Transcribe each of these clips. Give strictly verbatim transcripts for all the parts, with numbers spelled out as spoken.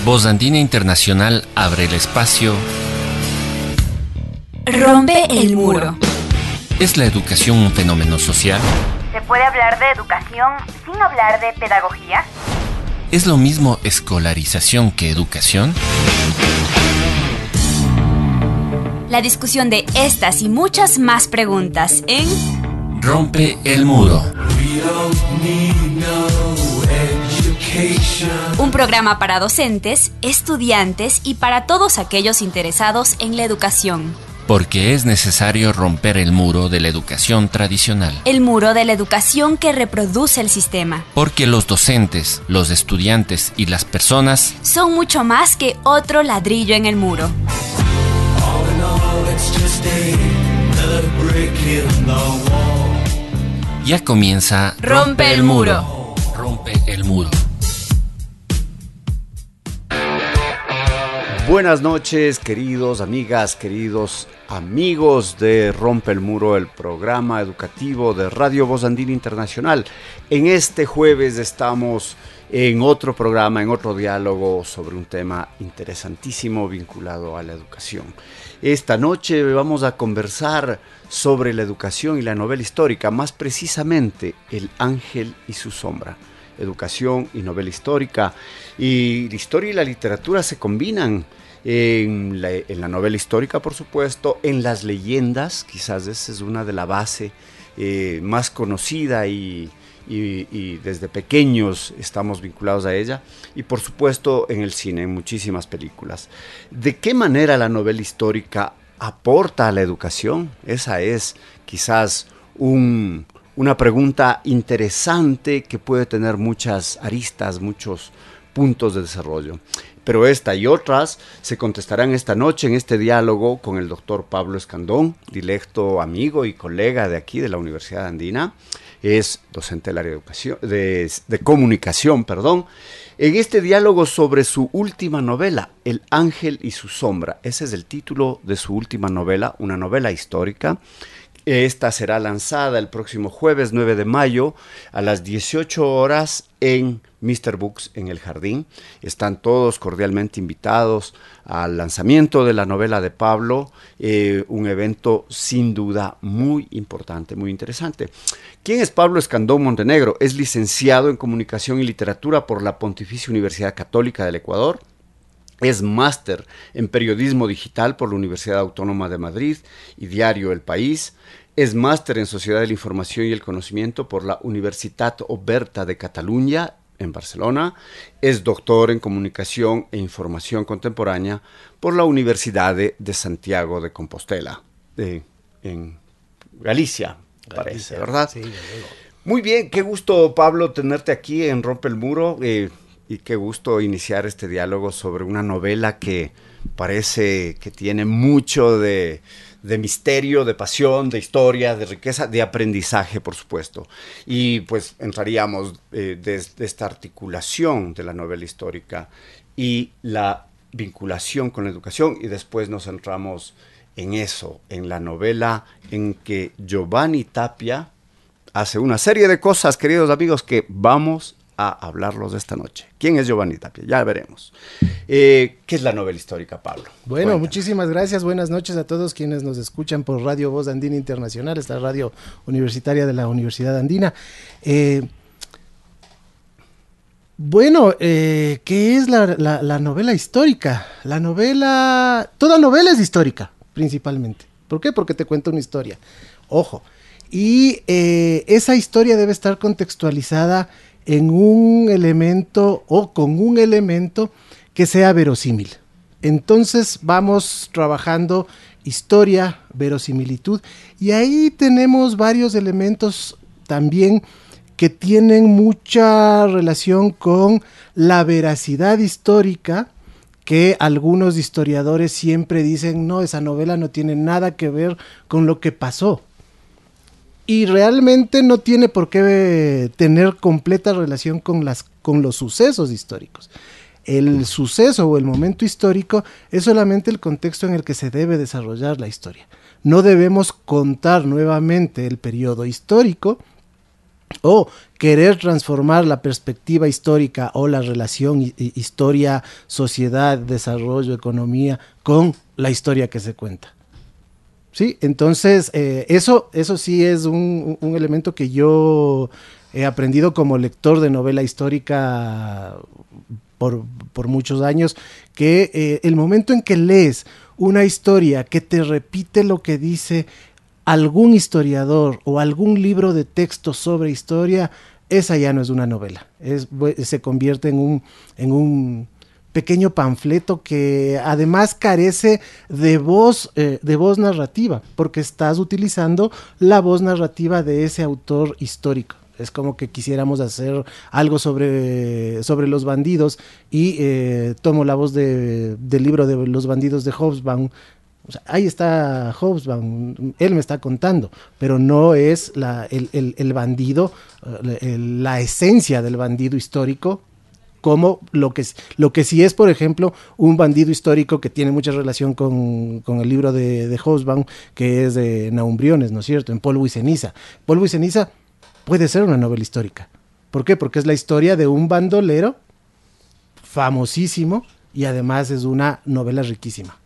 Voz Andina Internacional abre el espacio. Rompe el muro. ¿Es la educación un fenómeno social? ¿Se puede hablar de educación sin hablar de pedagogía? ¿Es lo mismo escolarización que educación? La discusión de estas y muchas más preguntas en Rompe el muro. Un programa para docentes, estudiantes y para todos aquellos interesados en la educación. Porque es necesario romper el muro de la educación tradicional. El muro de la educación que reproduce el sistema. Porque los docentes, los estudiantes y las personas son mucho más que otro ladrillo en el muro. Ya comienza Rompe el muro. Rompe el muro. Buenas noches, queridos amigas, queridos amigos de Rompe el Muro, el programa educativo de Radio Voz Andina Internacional. En este jueves estamos en otro programa, en otro diálogo sobre un tema interesantísimo vinculado a la educación. Esta noche vamos a conversar sobre la educación y la novela histórica, más precisamente El Ángel y su sombra. Educación y novela histórica, y la historia y la literatura se combinan en la, en la novela histórica, por supuesto, en las leyendas, quizás esa es una de la base eh, más conocida y, y, y desde pequeños estamos vinculados a ella, y por supuesto en el cine, en muchísimas películas. ¿De qué manera la novela histórica aporta a la educación? Esa es quizás un... Una pregunta interesante que puede tener muchas aristas, muchos puntos de desarrollo. Pero esta y otras se contestarán esta noche en este diálogo con el doctor Pablo Escandón, directo amigo y colega de aquí de la Universidad Andina. Es docente del área de, educación, de, de comunicación, perdón. En este diálogo sobre su última novela, El Ángel y su sombra. Ese es el título de su última novela, una novela histórica. Esta será lanzada el próximo jueves nueve de mayo a las dieciocho horas en míster Books en El Jardín. Están todos cordialmente invitados al lanzamiento de la novela de Pablo, eh, un evento sin duda muy importante, muy interesante. ¿Quién es Pablo Escandón Montenegro? Es licenciado en Comunicación y Literatura por la Pontificia Universidad Católica del Ecuador. Es máster en Periodismo Digital por la Universidad Autónoma de Madrid y Diario El País. Es máster en Sociedad de la Información y el Conocimiento por la Universitat Oberta de Cataluña en Barcelona. Es doctor en Comunicación e Información Contemporánea por la Universidad de, de Santiago de Compostela, de, en Galicia, parece, Galicia, ¿verdad? Sí, muy bien, qué gusto, Pablo, tenerte aquí en Rompe el Muro. Eh, Y qué gusto iniciar este diálogo sobre una novela que parece que tiene mucho de, de misterio, de pasión, de historia, de riqueza, de aprendizaje, por supuesto. Y pues entraríamos eh, desde esta articulación de la novela histórica y la vinculación con la educación, y después nos centramos en eso, en la novela en que Giovanni Tapia hace una serie de cosas, queridos amigos, que vamos a hablarlos esta noche. ¿Quién es Giovanni Tapia? Ya veremos. Eh, ¿Qué es la novela histórica, Pablo? Bueno, Cuéntanos. Muchísimas gracias. Buenas noches a todos quienes nos escuchan por Radio Voz Andina Internacional, esta radio universitaria de la Universidad Andina. Eh, bueno, eh, ¿qué es la, la, la novela histórica? La novela... Toda novela es histórica, principalmente. ¿Por qué? Porque te cuenta una historia. Ojo. Y eh, esa historia debe estar contextualizada en un elemento o con un elemento que sea verosímil. Entonces vamos trabajando historia, verosimilitud, y ahí tenemos varios elementos también que tienen mucha relación con la veracidad histórica, que algunos historiadores siempre dicen, no, esa novela no tiene nada que ver con lo que pasó. Y realmente no tiene por qué tener completa relación con, las, con los sucesos históricos. El suceso o el momento histórico es solamente el contexto en el que se debe desarrollar la historia. No debemos contar nuevamente el periodo histórico o querer transformar la perspectiva histórica o la relación hi- historia, sociedad, desarrollo, economía con la historia que se cuenta. Sí, entonces eh, eso, eso sí es un, un elemento que yo he aprendido como lector de novela histórica por, por muchos años, que eh, el momento en que lees una historia que te repite lo que dice algún historiador o algún libro de texto sobre historia, esa ya no es una novela, es, se convierte en un, en un pequeño panfleto que además carece de voz, eh, de voz narrativa, porque estás utilizando la voz narrativa de ese autor histórico. Es como que quisiéramos hacer algo sobre, sobre los bandidos y eh, tomo la voz de, del libro de los bandidos de Hobsbawm. O sea, ahí está Hobsbawm, él me está contando, pero no es la, el, el, el bandido, el, la esencia del bandido histórico, como lo que, lo que sí es, por ejemplo, un bandido histórico que tiene mucha relación con, con el libro de, de Hobsbawm, que es de Nahum Briones, ¿no es cierto?, en Polvo y Ceniza. Polvo y Ceniza puede ser una novela histórica. ¿Por qué? Porque es la historia de un bandolero famosísimo y además es una novela riquísima.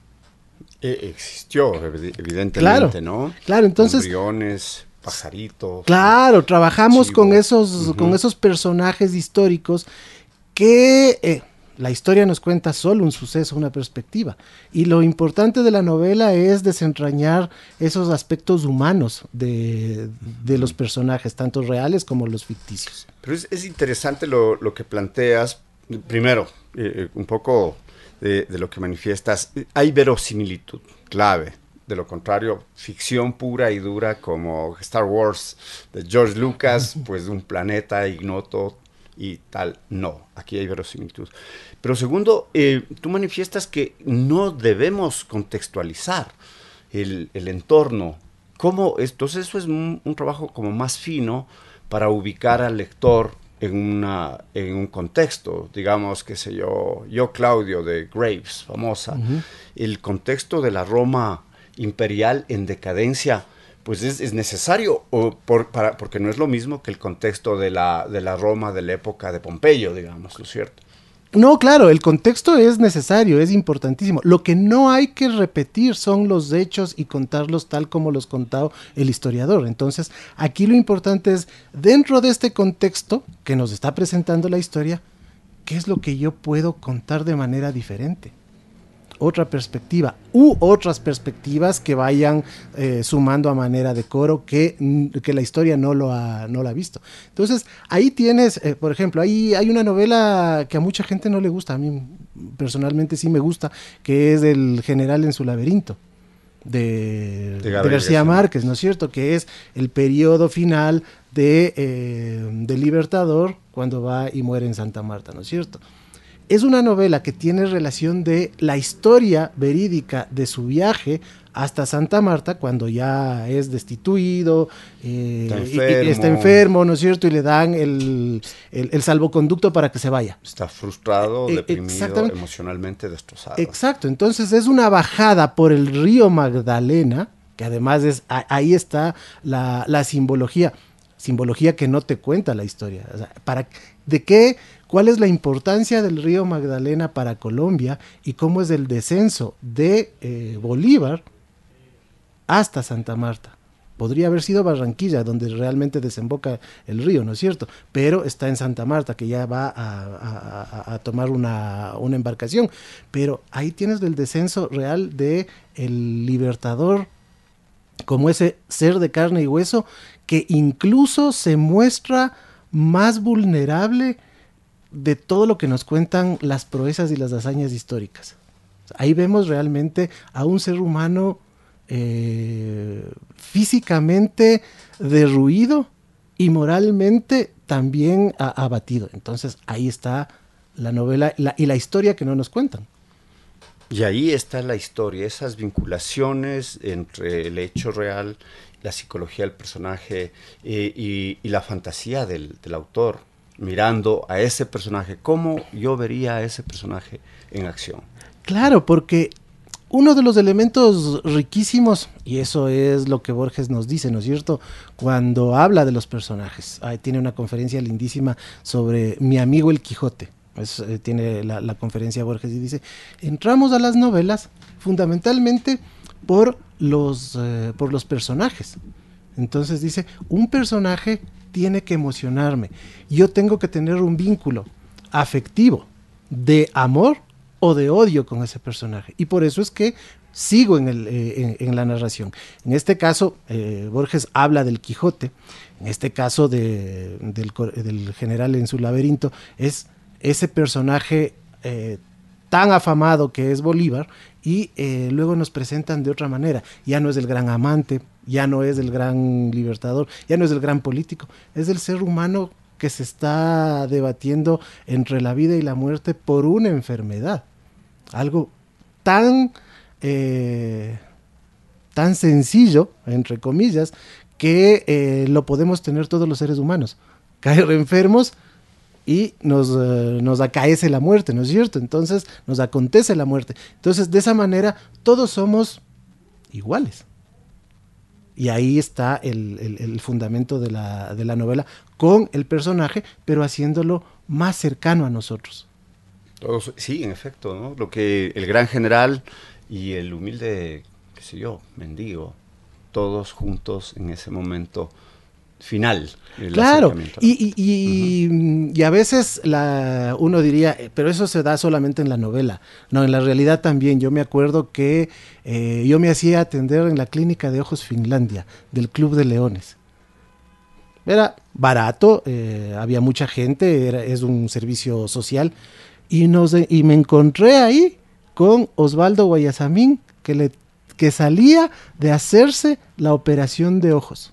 Eh, existió, evidentemente, claro, ¿no? Claro, entonces... Embriones, pajaritos. Claro, trabajamos chivo. con esos, uh-huh. con esos personajes históricos que... Eh, la historia nos cuenta solo un suceso, una perspectiva. Y lo importante de la novela es desentrañar esos aspectos humanos de, de los personajes, tanto reales como los ficticios. Pero es, es interesante lo, lo que planteas. Primero, eh, un poco de, de lo que manifiestas. Hay verosimilitud, clave. De lo contrario, ficción pura y dura como Star Wars de George Lucas, pues de un planeta ignoto y tal. No, aquí hay verosimilitud. Pero segundo, eh, tú manifiestas que no debemos contextualizar el, el entorno. ¿Cómo? Entonces eso es un, un trabajo como más fino para ubicar al lector en, una, en un contexto. Digamos, qué sé yo, yo Claudio de Graves, famosa. Uh-huh. El contexto de la Roma imperial en decadencia, pues es, es necesario, o por, para, porque no es lo mismo que el contexto de la, de la Roma de la época de Pompeyo, digamos, ¿no es cierto? No, claro, el contexto es necesario, es importantísimo. Lo que no hay que repetir son los hechos y contarlos tal como los contó el historiador. Entonces, aquí lo importante es, dentro de este contexto que nos está presentando la historia, ¿qué es lo que yo puedo contar de manera diferente? Otra perspectiva u otras perspectivas que vayan eh, sumando a manera de coro que, que la historia no lo ha, no lo ha visto. Entonces ahí tienes, eh, por ejemplo, ahí hay una novela que a mucha gente no le gusta, a mí personalmente sí me gusta, que es El general en su laberinto de, de, de García Márquez, ¿no es cierto? Que es el periodo final de, eh, de Libertador cuando va y muere en Santa Marta, ¿no es cierto? Es una novela que tiene relación de la historia verídica de su viaje hasta Santa Marta, cuando ya es destituido, eh, está, enfermo. Y, y está enfermo, ¿no es cierto? Y le dan el, el, el salvoconducto para que se vaya. Está frustrado, eh, deprimido, emocionalmente destrozado. Exacto, entonces es una bajada por el río Magdalena, que además es, ahí está la, la simbología, simbología que no te cuenta la historia. O sea, para, ¿de qué? ¿Cuál es la importancia del río Magdalena para Colombia y cómo es el descenso de eh, Bolívar hasta Santa Marta? Podría haber sido Barranquilla, donde realmente desemboca el río, ¿no es cierto? Pero está en Santa Marta, que ya va a, a, a tomar una, una embarcación. Pero ahí tienes el descenso real de el Libertador, como ese ser de carne y hueso, que incluso se muestra más vulnerable de todo lo que nos cuentan las proezas y las hazañas históricas. Ahí vemos realmente a un ser humano eh, físicamente derruido y moralmente también a, abatido. Entonces ahí está la novela la, y la historia que no nos cuentan. Y ahí está la historia, esas vinculaciones entre el hecho real, la psicología del personaje eh, y, y la fantasía del, del autor, mirando a ese personaje, cómo yo vería a ese personaje en acción. Claro, porque uno de los elementos riquísimos, y eso es lo que Borges nos dice, ¿no es cierto?, cuando habla de los personajes. Ahí tiene una conferencia lindísima sobre Mi amigo el Quijote. Es, eh, tiene la, la conferencia Borges y dice, entramos a las novelas fundamentalmente por los, eh, por los personajes. Entonces dice, un personaje tiene que emocionarme. Yo tengo que tener un vínculo afectivo de amor o de odio con ese personaje. Y por eso es que sigo en, el, eh, en, en la narración. En este caso, eh, Borges habla del Quijote. En este caso de, del, del general en su laberinto, es ese personaje eh, tan afamado que es Bolívar, y eh, luego nos presentan de otra manera. Ya no es el gran amante, ya no es el gran libertador, ya no es el gran político, es el ser humano que se está debatiendo entre la vida y la muerte por una enfermedad. Algo tan, eh, tan sencillo, entre comillas, que eh, lo podemos tener todos los seres humanos. Caer enfermos y nos, uh, nos acaece la muerte, ¿no es cierto? Entonces nos acontece la muerte. Entonces, de esa manera, todos somos iguales. Y ahí está el, el, el fundamento de la, de la novela, con el personaje, pero haciéndolo más cercano a nosotros. Todos, sí, en efecto, ¿no? Lo que el gran general y el humilde, qué sé yo, mendigo, todos juntos en ese momento final. Claro, y, y, y, uh-huh. y a veces la, uno diría, pero eso se da solamente en la novela. No, en la realidad también. Yo me acuerdo que eh, yo me hacía atender en la clínica de ojos Finlandia, del Club de Leones. Era barato, eh, había mucha gente, era, es un servicio social, y, nos, y me encontré ahí con Osvaldo Guayasamín, que, le, que salía de hacerse la operación de ojos.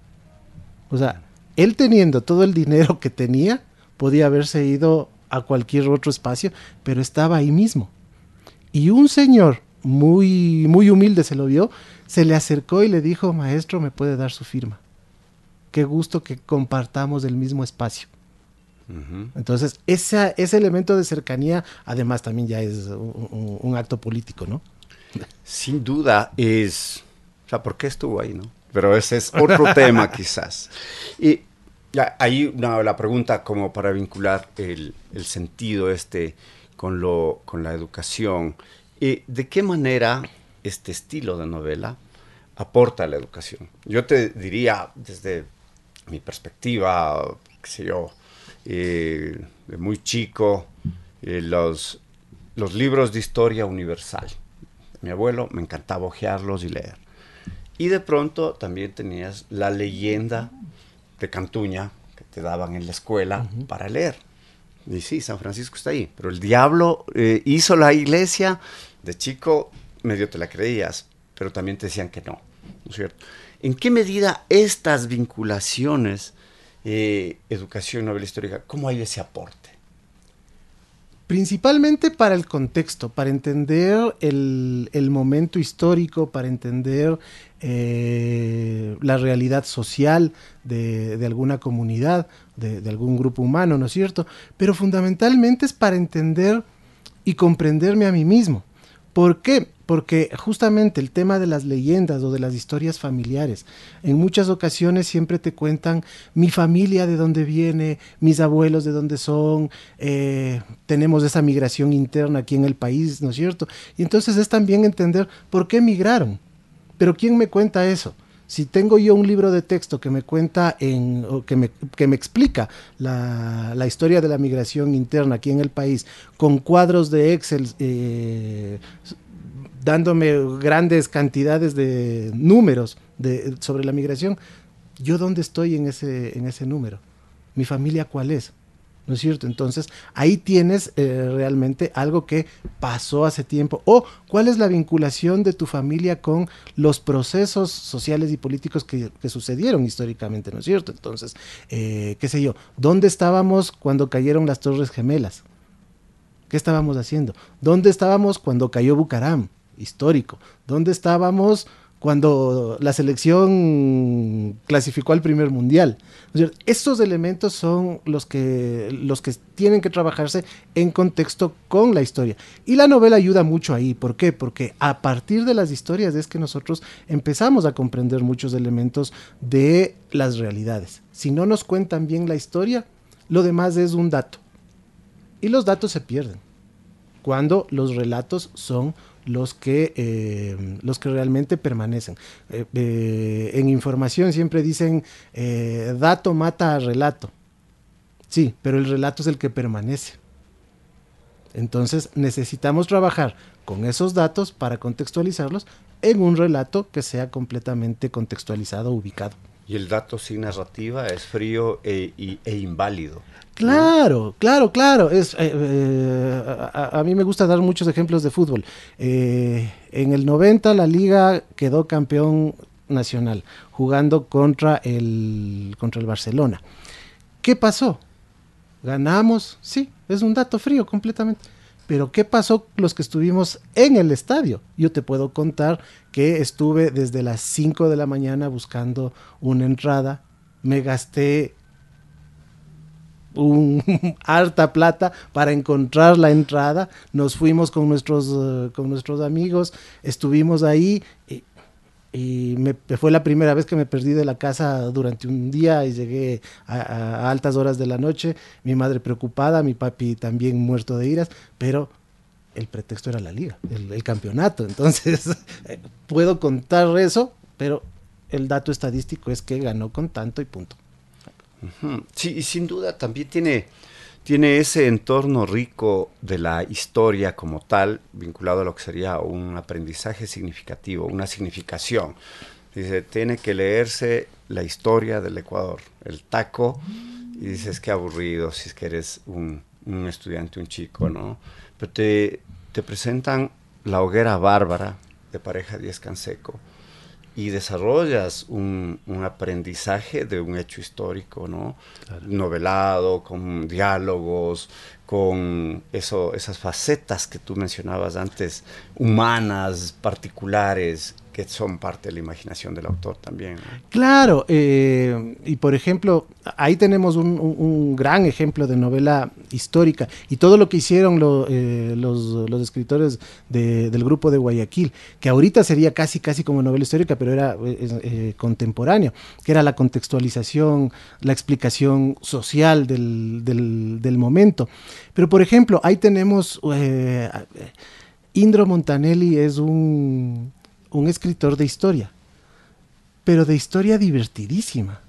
O sea, él teniendo todo el dinero que tenía, podía haberse ido a cualquier otro espacio, pero estaba ahí mismo. Y un señor muy, muy humilde se lo vio, se le acercó y le dijo, maestro, ¿me puede dar su firma? Qué gusto que compartamos el mismo espacio. Uh-huh. Entonces, esa, ese elemento de cercanía, además, también ya es un, un, un acto político, ¿no? Sin duda es... O sea, ¿por qué estuvo ahí, no? Pero ese es otro tema, quizás. Y ya, ahí una, la pregunta como para vincular el, el sentido este con, lo, con la educación. ¿Y de qué manera este estilo de novela aporta a la educación? Yo te diría, desde mi perspectiva, qué sé yo, eh, de muy chico, eh, los, los libros de historia universal. Mi abuelo me encantaba hojearlos y leer. Y de pronto también tenías la leyenda de Cantuña que te daban en la escuela uh-huh. para leer. Y sí, San Francisco está ahí. Pero el diablo eh, hizo la iglesia. De chico medio te la creías, pero también te decían que no, ¿no es cierto? ¿En qué medida estas vinculaciones, eh, educación, novela histórica, cómo hay ese aporte? Principalmente para el contexto, para entender el, el momento histórico, para entender eh, la realidad social de, de alguna comunidad, de, de algún grupo humano, ¿no es cierto? Pero fundamentalmente es para entender y comprenderme a mí mismo. ¿Por qué? Porque justamente el tema de las leyendas o de las historias familiares, en muchas ocasiones siempre te cuentan mi familia de dónde viene, mis abuelos de dónde son, eh, tenemos esa migración interna aquí en el país, ¿no es cierto? Y entonces es también entender por qué migraron. Pero ¿quién me cuenta eso? Si tengo yo un libro de texto que me cuenta en, o que me, que me explica la, la historia de la migración interna aquí en el país, con cuadros de Excel, eh, dándome grandes cantidades de números de, sobre la migración, ¿yo dónde estoy en ese, en ese número? ¿Mi familia cuál es? ¿No es cierto? Entonces, ahí tienes eh, realmente algo que pasó hace tiempo. O, ¿cuál es la vinculación de tu familia con los procesos sociales y políticos que, que sucedieron históricamente? ¿No es cierto? Entonces, eh, qué sé yo, ¿dónde estábamos cuando cayeron las Torres Gemelas? ¿Qué estábamos haciendo? ¿Dónde estábamos cuando cayó Bucaram? Histórico. ¿Dónde estábamos cuando la selección clasificó al primer mundial. Estos elementos son los que, los que tienen que trabajarse en contexto con la historia. Y la novela ayuda mucho ahí. ¿Por qué? Porque a partir de las historias es que nosotros empezamos a comprender muchos elementos de las realidades. Si no nos cuentan bien la historia, lo demás es un dato. Y los datos se pierden cuando los relatos son los que, eh, los que realmente permanecen. Eh, eh, en información siempre dicen, eh, dato mata a relato. Sí, pero el relato es el que permanece. Entonces necesitamos trabajar con esos datos para contextualizarlos en un relato que sea completamente contextualizado, ubicado. Y el dato sin narrativa es frío e, e, e inválido. Claro, ¿no? claro, claro. Es, eh, eh, a, a mí me gusta dar muchos ejemplos de fútbol. Eh, en el noventa la Liga quedó campeón nacional, jugando contra el, contra el Barcelona. ¿Qué pasó? ¿Ganamos? Sí, es un dato frío completamente. Pero ¿qué pasó los que estuvimos en el estadio? Yo te puedo contar que estuve desde las cinco de la mañana buscando una entrada, me gasté un harta plata para encontrar la entrada, nos fuimos con nuestros, uh, con nuestros amigos, estuvimos ahí y, y me, fue la primera vez que me perdí de la casa durante un día y llegué a, a altas horas de la noche, mi madre preocupada, mi papi también muerto de iras, pero el pretexto era la liga, el, el campeonato, entonces puedo contar eso, pero el dato estadístico es que ganó con tanto y punto. Uh-huh. Sí, y sin duda también tiene, tiene ese entorno rico de la historia como tal, vinculado a lo que sería un aprendizaje significativo, una significación. Dice, tiene que leerse la historia del Ecuador, el taco, y dices, qué aburrido si es que eres un, un estudiante, un chico, ¿no? Pero te, te presentan la hoguera bárbara de Pareja Díez Canseco, y desarrollas un, un aprendizaje de un hecho histórico, ¿no? Claro. Novelado, con diálogos, con eso, esas facetas que tú mencionabas antes, humanas, particulares, que son parte de la imaginación del autor también, ¿no? Claro, eh, y por ejemplo, ahí tenemos un, un, un gran ejemplo de novela histórica, y todo lo que hicieron lo, eh, los, los escritores de, del grupo de Guayaquil, que ahorita sería casi casi como novela histórica, pero era eh, eh, contemporáneo, que era la contextualización, la explicación social del, del, del momento. Pero por ejemplo, ahí tenemos, eh, Indro Montanelli es un... un escritor de historia, pero de historia divertidísima.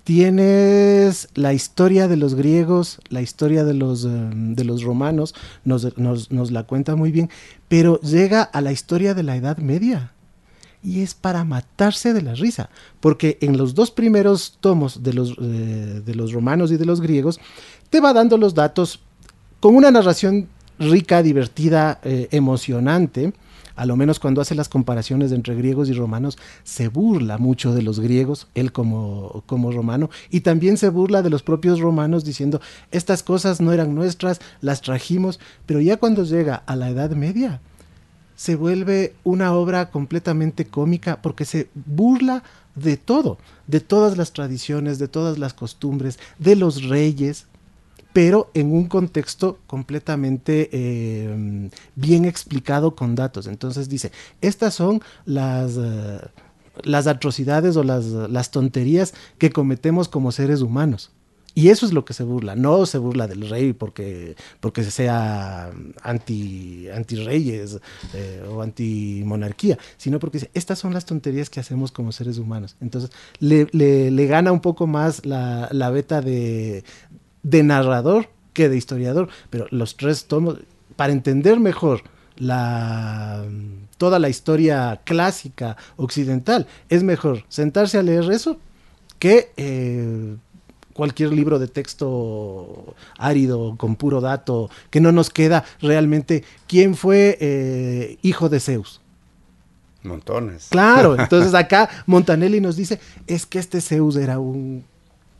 Tienes la historia de los griegos, la historia de los, um, de los romanos, nos, nos, nos la cuenta muy bien, pero llega a la historia de la Edad Media y es para matarse de la risa, porque en los dos primeros tomos de los, eh, de los romanos y de los griegos te va dando los datos con una narración rica, divertida, eh, emocionante. A lo menos cuando hace las comparaciones entre griegos y romanos, se burla mucho de los griegos, él como, como romano, y también se burla de los propios romanos diciendo, estas cosas no eran nuestras, las trajimos, pero ya cuando llega a la Edad Media, se vuelve una obra completamente cómica porque se burla de todo, de todas las tradiciones, de todas las costumbres, de los reyes, pero en un contexto completamente eh, bien explicado con datos. Entonces dice, estas son las, uh, las atrocidades o las, las tonterías que cometemos como seres humanos. Y eso es lo que se burla. No se burla del rey porque, porque sea anti, anti-reyes eh, o anti-monarquía, sino porque dice, estas son las tonterías que hacemos como seres humanos. Entonces le, le, le gana un poco más la, la beta de... de narrador que de historiador, pero los tres tomos, para entender mejor la, toda la historia clásica occidental, es mejor sentarse a leer eso que eh, cualquier libro de texto árido, con puro dato, que no nos queda realmente quién fue eh, hijo de Zeus. Montones. Claro, entonces acá Montanelli nos dice, es que este Zeus era un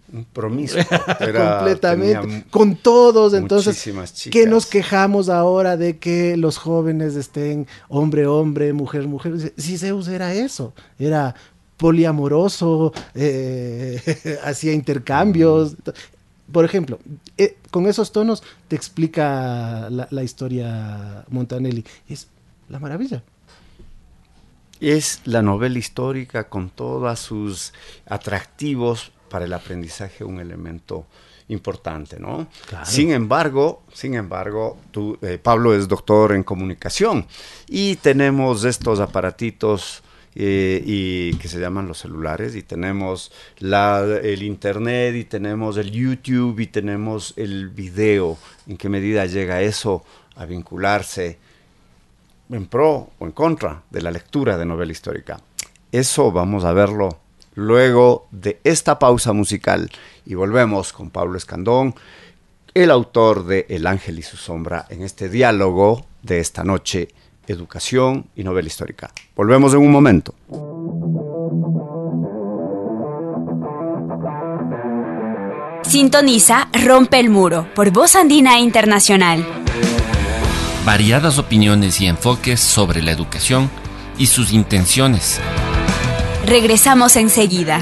Un promiscuo. Era, completamente, con todos. Entonces, chicas. ¿qué nos quejamos ahora de que los jóvenes estén hombre, hombre, mujer, mujer? Si Zeus era eso, era poliamoroso, eh, hacía intercambios. Mm. Por ejemplo, eh, con esos tonos te explica la, la historia Montanelli. Es la maravilla. Es la novela histórica con todos sus atractivos para el aprendizaje, un elemento importante, ¿no? Claro. Sin embargo, sin embargo, tú, eh, Pablo es doctor en comunicación y tenemos estos aparatitos eh, y que se llaman los celulares, y tenemos la, el internet, y tenemos el YouTube, y tenemos el video. ¿En qué medida llega eso a vincularse en pro o en contra de la lectura de novela histórica? Eso vamos a verlo luego de esta pausa musical, y volvemos con Pablo Escandón, el autor de El Ángel y su Sombra, en este diálogo de esta noche, educación y novela histórica. Volvemos en un momento. Sintoniza Rompe el Muro por Voz Andina Internacional. Variadas opiniones y enfoques sobre la educación y sus intenciones. Regresamos enseguida.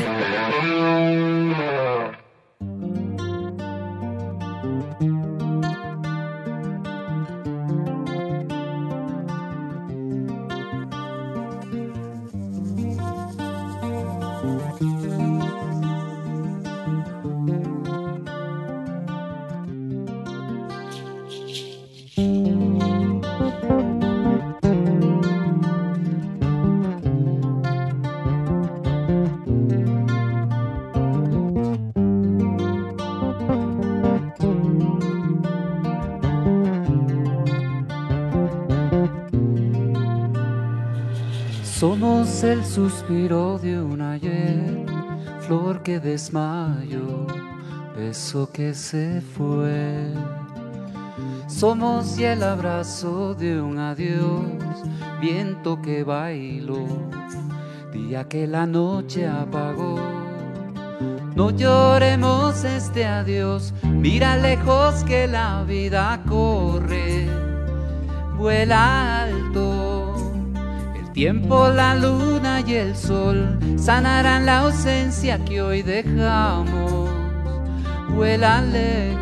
Somos el suspiro de un ayer, flor que desmayó, beso que se fue. Somos y el abrazo de un adiós, viento que bailó, día que la noche apagó. No lloremos este adiós, mira lejos que la vida corre, vuela alto. Tiempo, la luna y el sol sanarán la ausencia que hoy dejamos. Vuela lejos.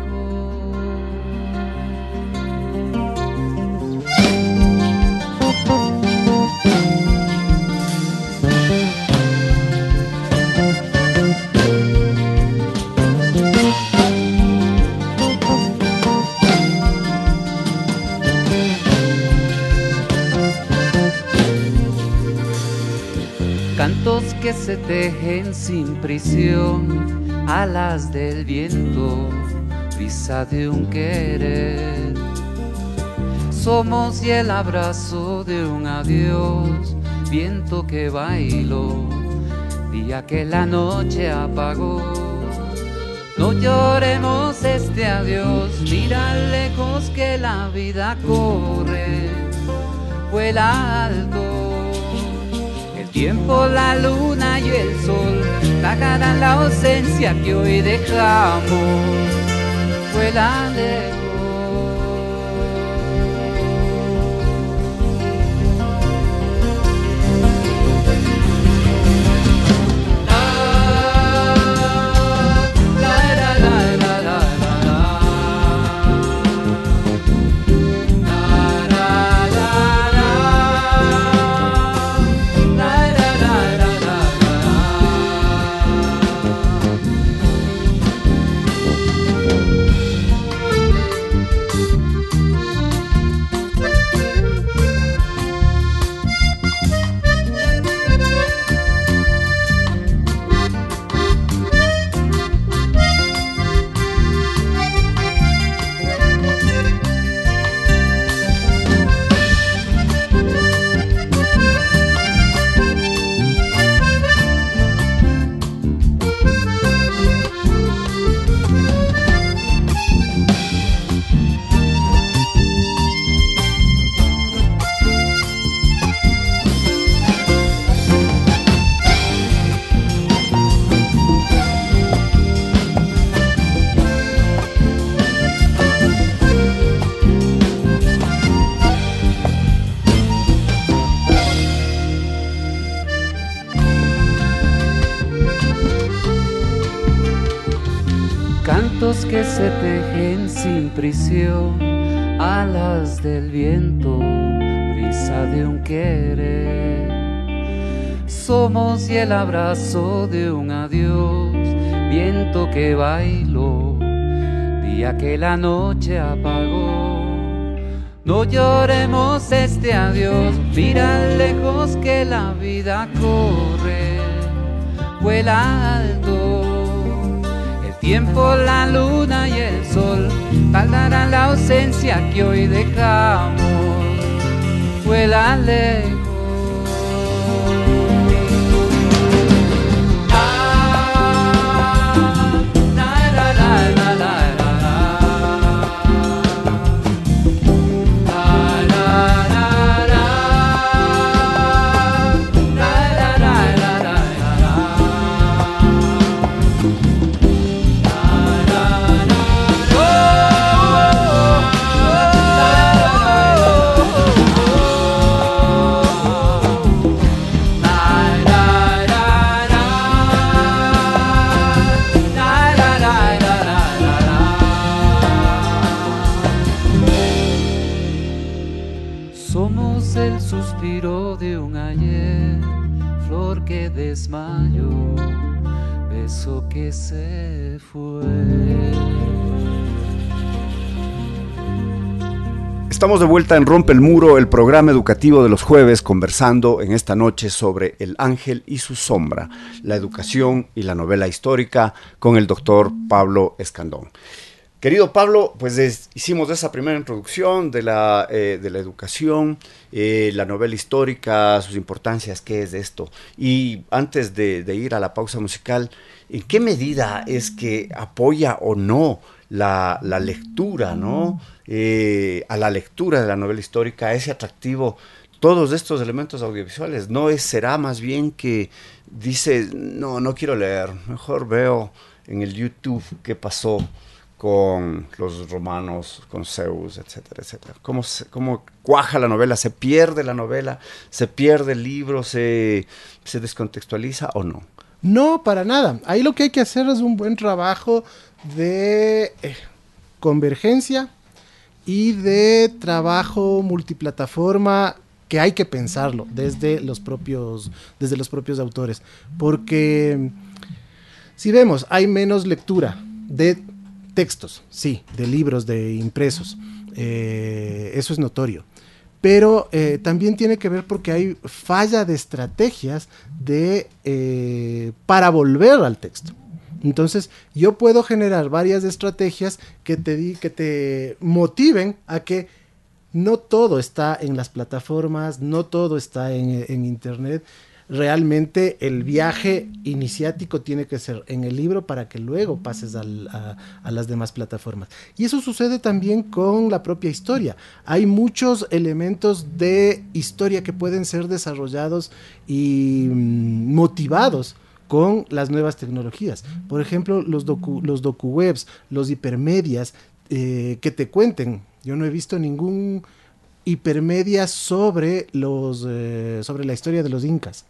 Cantos que se tejen sin prisión, alas del viento, brisa de un querer. Somos y el abrazo de un adiós, viento que bailó, día que la noche apagó. No lloremos este adiós, mira lejos que la vida corre, vuela alto. Tiempo, la luna y el sol sacarán la ausencia que hoy dejamos. Vuela lejos. que se tejen sin prisión, alas del viento, brisa de un querer. Somos y el abrazo de un adiós, viento que bailó, día que la noche apagó. No lloremos este adiós, mira lejos que la vida corre, vuela alto. El tiempo, la luna y el sol tardarán la ausencia que hoy dejamos, vuela lejos. De un ayer, flor que desmayó, beso que se fue. Estamos de vuelta en Rompe el Muro, el programa educativo de los jueves, conversando en esta noche sobre El Ángel y su sombra, la educación y la novela histórica, con el doctor Pablo Escandón. Querido Pablo, pues es, hicimos esa primera introducción de la, eh, de la educación, eh, la novela histórica, sus importancias, qué es esto. Y antes de, de ir a la pausa musical, ¿en qué medida es que apoya o no la, la lectura, ¿no? Eh, a la lectura de la novela histórica, ese atractivo, todos estos elementos audiovisuales? ¿No es, será más bien que dice, no, no quiero leer, mejor veo en el YouTube qué pasó con los romanos, con Zeus, etcétera, etcétera? ¿Cómo, se, cómo cuaja la novela? ¿Se pierde la novela? ¿Se pierde el libro? ¿Se, se descontextualiza o no? No, para nada. Ahí lo que hay que hacer es un buen trabajo de eh, convergencia y de trabajo multiplataforma, que hay que pensarlo desde los propios, desde los propios autores. Porque si vemos, hay menos lectura de textos, sí, de libros, de impresos, eh, eso es notorio, pero eh, también tiene que ver porque hay falla de estrategias de, eh, para volver al texto. Entonces yo puedo generar varias estrategias que te, di, que te motiven a que no todo está en las plataformas, no todo está en, en internet. Realmente el viaje iniciático tiene que ser en el libro para que luego pases al, a, a las demás plataformas. Y eso sucede también con la propia historia. Hay muchos elementos de historia que pueden ser desarrollados y mmm, motivados con las nuevas tecnologías. Por ejemplo, los docu, los docu-webs, los hipermedias, eh, que te cuenten. Yo no he visto ningún hipermedia sobre, los, eh, sobre la historia de los incas.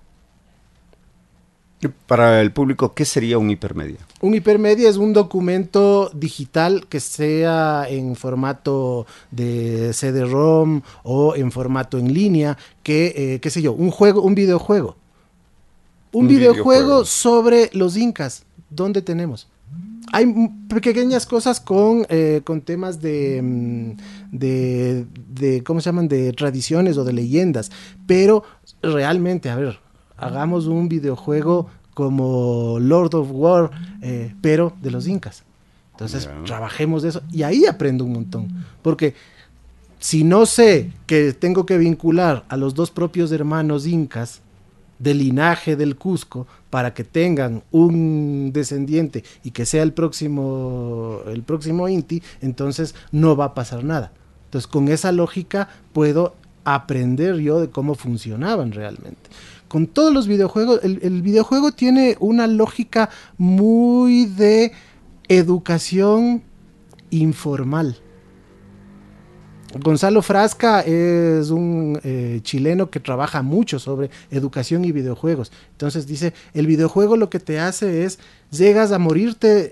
Para el público, ¿qué sería un hipermedia? Un hipermedia es un documento digital que sea en formato de C D ROM o en formato en línea, que, eh, qué sé yo, un juego, un videojuego. Un, un videojuego, videojuego sobre los incas. ¿Dónde tenemos? Hay pequeñas cosas con, eh, con temas de, de, de, ¿cómo se llaman? De tradiciones o de leyendas, pero realmente, a ver, hagamos un videojuego como Lord of War, eh, pero de los incas. Entonces, yeah. trabajemos eso y ahí aprendo un montón, porque si no sé que tengo que vincular a los dos propios hermanos incas del linaje del Cusco para que tengan un descendiente y que sea el próximo el próximo Inti, entonces no va a pasar nada. Entonces, con esa lógica puedo aprender yo de cómo funcionaban realmente. Con todos los videojuegos, el, el videojuego tiene una lógica muy de educación informal. Gonzalo Frasca es un eh, chileno que trabaja mucho sobre educación y videojuegos. Entonces dice, el videojuego lo que te hace es, llegas a morirte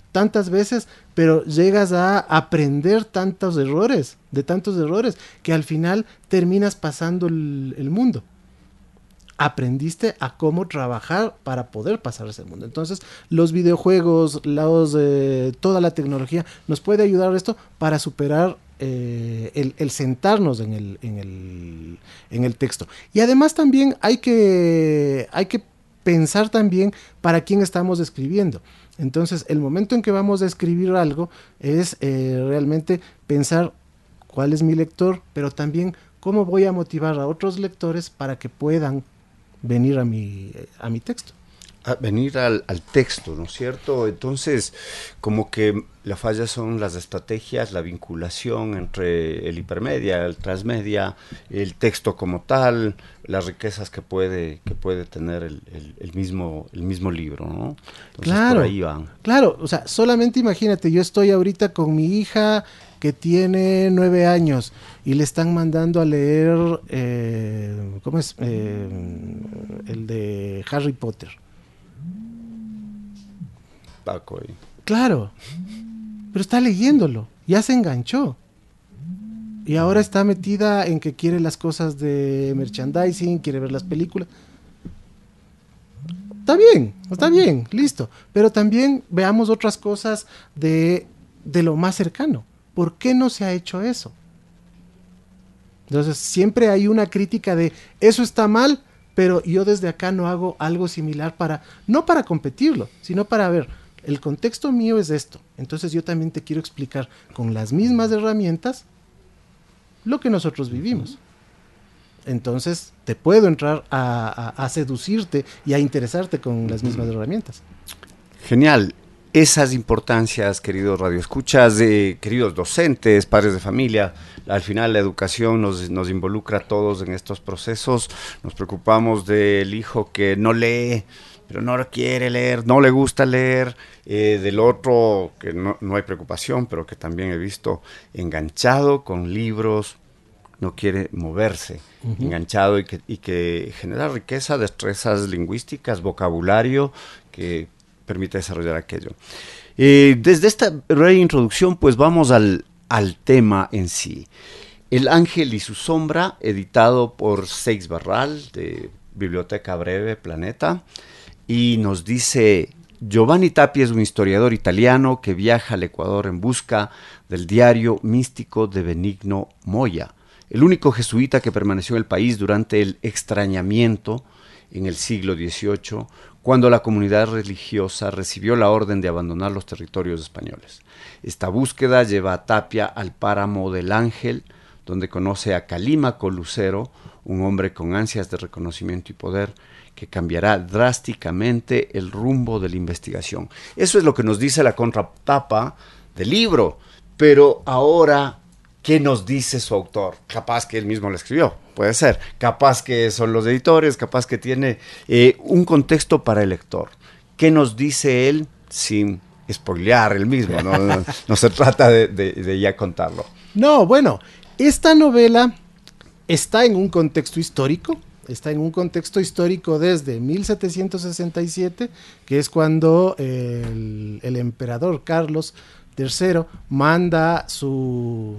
tantas veces, pero llegas a aprender tantos errores, de tantos errores, que al final terminas pasando el, el mundo. Aprendiste a cómo trabajar para poder pasar ese mundo. Entonces, los videojuegos, los, eh, toda la tecnología nos puede ayudar a esto para superar eh, el, el sentarnos en el, en, el, en el texto. Y además también hay que, hay que pensar también para quién estamos escribiendo. Entonces, el momento en que vamos a escribir algo es eh, realmente pensar cuál es mi lector, pero también cómo voy a motivar a otros lectores para que puedan venir a mi, a mi texto. A venir al, al texto, ¿no es cierto? Entonces, como que la falla son las estrategias, la vinculación entre el hipermedia, el transmedia, el texto como tal, las riquezas que puede, que puede tener el, el, el, mismo, el mismo libro, ¿no? Entonces, claro, por ahí van. Claro, o sea, solamente imagínate, yo estoy ahorita con mi hija que tiene nueve años y le están mandando a leer, eh, ¿cómo es? Eh, el de Harry Potter. Paco ahí. Claro, pero está leyéndolo, ya se enganchó. Y ahora está metida en que quiere las cosas de merchandising, quiere ver las películas. Está bien, está bien, listo. Pero también veamos otras cosas de, de lo más cercano. ¿Por qué no se ha hecho eso? Entonces siempre hay una crítica de eso está mal, pero yo desde acá no hago algo similar para, no para competirlo, sino para ver, el contexto mío es esto. Entonces yo también te quiero explicar con las mismas herramientas lo que nosotros vivimos. Entonces te puedo entrar a, a, a seducirte y a interesarte con las mismas herramientas. Genial. Esas importancias, queridos radioescuchas, eh, queridos docentes, padres de familia, al final la educación nos, nos involucra a todos en estos procesos. Nos preocupamos del hijo que no lee, pero no quiere leer, no le gusta leer, eh, del otro que no, no hay preocupación, pero que también he visto enganchado con libros, no quiere moverse, uh-huh. enganchado y que, y que genera riqueza, destrezas lingüísticas, vocabulario que permite desarrollar aquello. Eh, desde esta breve introducción, pues vamos al, al tema en sí. El ángel y su sombra, editado por Seix Barral, de Biblioteca Breve Planeta, y nos dice: Giovanni Tapia es un historiador italiano que viaja al Ecuador en busca del diario místico de Benigno Moya, el único jesuita que permaneció en el país durante el extrañamiento en el siglo dieciocho, cuando la comunidad religiosa recibió la orden de abandonar los territorios españoles. Esta búsqueda lleva a Tapia al páramo del Ángel, donde conoce a Calímaco Lucero, un hombre con ansias de reconocimiento y poder, que cambiará drásticamente el rumbo de la investigación. Eso es lo que nos dice la contratapa del libro, pero ahora, ¿qué nos dice su autor? Capaz que él mismo lo escribió, puede ser. Capaz que son los editores, capaz que tiene eh, un contexto para el lector. ¿Qué nos dice él sin spoilear él mismo? No, no, no se trata de, de, de ya contarlo. No, bueno, esta novela está en un contexto histórico. Está en un contexto histórico desde mil setecientos sesenta y siete, que es cuando el, el emperador Carlos tercero manda su,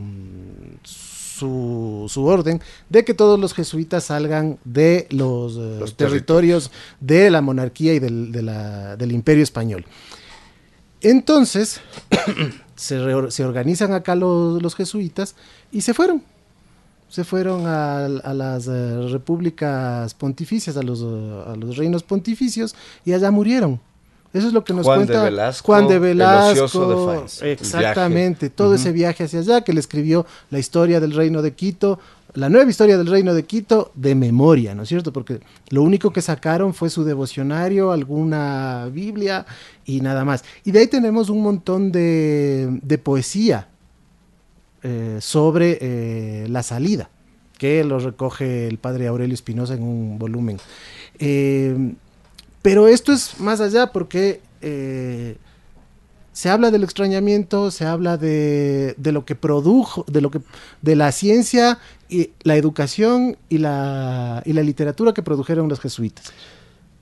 su, su orden de que todos los jesuitas salgan de los, uh, los territorios de la monarquía y del, de la, del imperio español. Entonces se, re, se organizan acá los, los jesuitas y se fueron. Se fueron a, a las uh, repúblicas pontificias, a los, uh, a los reinos pontificios, y allá murieron. Eso es lo que nos Juan cuenta de Velasco, Juan de Velasco. El ocioso de Faenza, exactamente, todo uh-huh. ese viaje hacia allá, que le escribió la historia del Reino de Quito, la nueva historia del Reino de Quito de memoria, ¿no es cierto? Porque lo único que sacaron fue su devocionario, alguna Biblia y nada más. Y de ahí tenemos un montón de, de poesía eh, sobre eh, la salida, que lo recoge el padre Aurelio Espinosa en un volumen. Eh, pero esto es más allá porque eh, se habla del extrañamiento, se habla de, de lo que produjo, de lo que, de la ciencia y la educación y la, y la literatura que produjeron los jesuitas.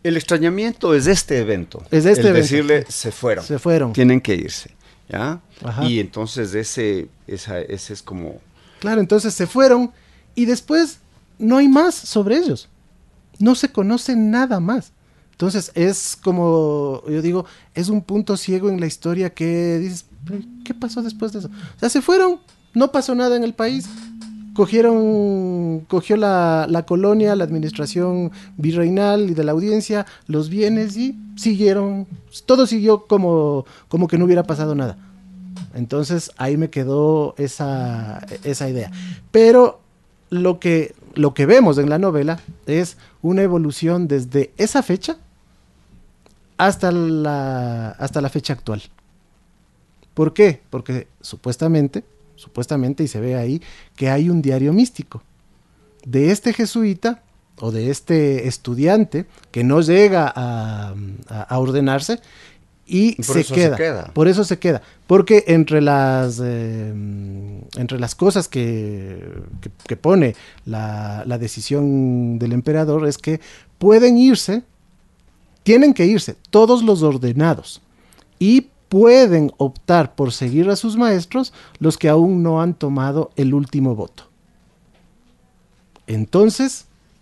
El extrañamiento es este evento. Es este el evento. decirle, se fueron. Se fueron. Tienen que irse, ¿ya? Ajá. Y entonces ese, esa, ese es como... Claro, entonces se fueron y después no hay más sobre ellos. No se conoce nada más. Entonces es como, yo digo, es un punto ciego en la historia que dices, ¿qué pasó después de eso? O sea, se fueron, no pasó nada en el país. Cogieron, cogió la, la colonia, la administración virreinal y de la audiencia, los bienes y siguieron, todo siguió como, como que no hubiera pasado nada. Entonces ahí me quedó esa, esa idea. Pero lo que, lo que vemos en la novela es una evolución desde esa fecha hasta la, hasta la fecha actual. ¿Por qué? Porque supuestamente... supuestamente, y se ve ahí, que hay un diario místico de este jesuita o de este estudiante que no llega a, a, a ordenarse y, y se, queda. se queda. Por eso se queda. Porque entre las, eh, entre las cosas que, que, que pone la, la decisión del emperador es que pueden irse, tienen que irse todos los ordenados y pueden optar por seguir a sus maestros los que aún no han tomado el último voto. Entonces,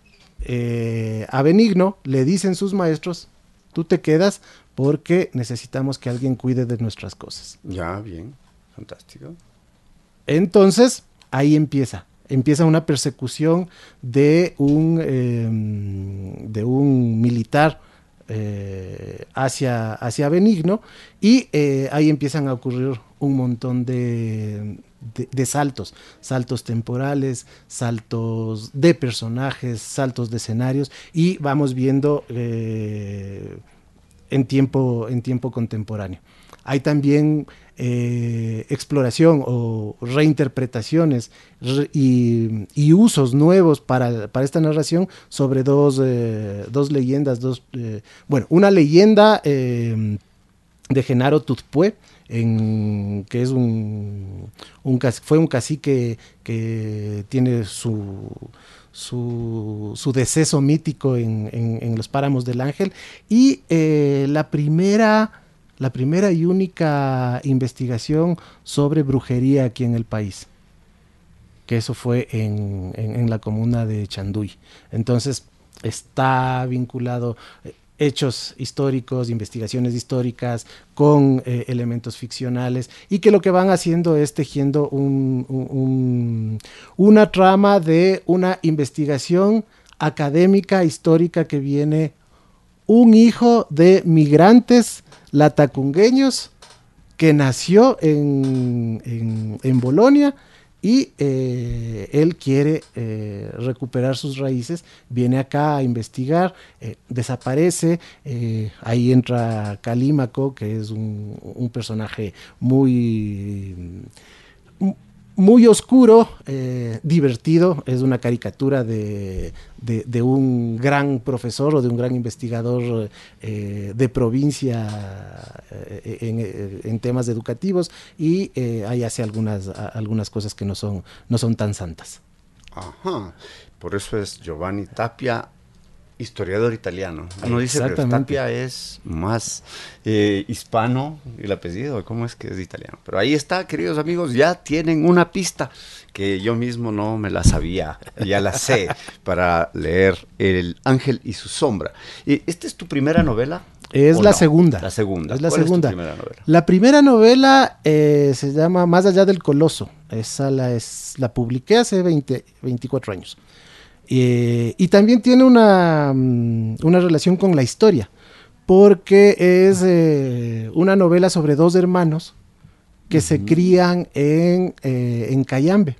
eh, a Benigno le dicen sus maestros, tú te quedas porque necesitamos que alguien cuide de nuestras cosas. Ya, bien, fantástico. Entonces, ahí empieza. Empieza una persecución de un, eh, de un militar Eh, hacia, hacia Benigno y eh, ahí empiezan a ocurrir un montón de, de, de saltos, saltos temporales, saltos de personajes, saltos de escenarios y vamos viendo eh, en, tiempo, en tiempo contemporáneo. Hay también eh, exploración o reinterpretaciones re, y, y usos nuevos para, para esta narración sobre dos, eh, dos leyendas, dos, eh, bueno, una leyenda eh, de Genaro Tutpue, en, que es un, un fue un cacique que tiene su Su, su deceso mítico en, en, en los páramos del Ángel y eh, la primera la primera y única investigación sobre brujería aquí en el país, que eso fue en, en, en la comuna de Chanduy. Entonces está vinculado eh, hechos históricos, investigaciones históricas con eh, elementos ficcionales y que lo que van haciendo es tejiendo un, un, un, una trama de una investigación académica histórica que viene un hijo de migrantes latacungueños que nació en, en, en Bolonia y eh, él quiere eh, recuperar sus raíces, viene acá a investigar, eh, desaparece, eh, ahí entra Calímaco, que es un, un personaje muy... muy oscuro, eh, divertido, es una caricatura de, de, de un gran profesor o de un gran investigador eh, de provincia eh, en, en temas educativos y eh, ahí hace algunas, algunas cosas que no son, no son tan santas. Ajá, por eso es Giovanni Tapia, historiador italiano. Uno dice que Tapia es más eh, hispano, el apellido, ¿cómo es que es italiano? Pero ahí está, queridos amigos, ya tienen una pista que yo mismo no me la sabía, ya la sé, para leer El Ángel y su sombra. ¿Esta es tu primera novela? Es la no? segunda. La segunda. Es la ¿Cuál segunda. es tu primera novela? La primera novela eh, se llama Más allá del Coloso. Esa la, es, la publiqué hace veinte, veinticuatro años. Eh, y también tiene una, una relación con la historia, porque es eh, una novela sobre dos hermanos que uh-huh. se crían en, eh, en Cayambe.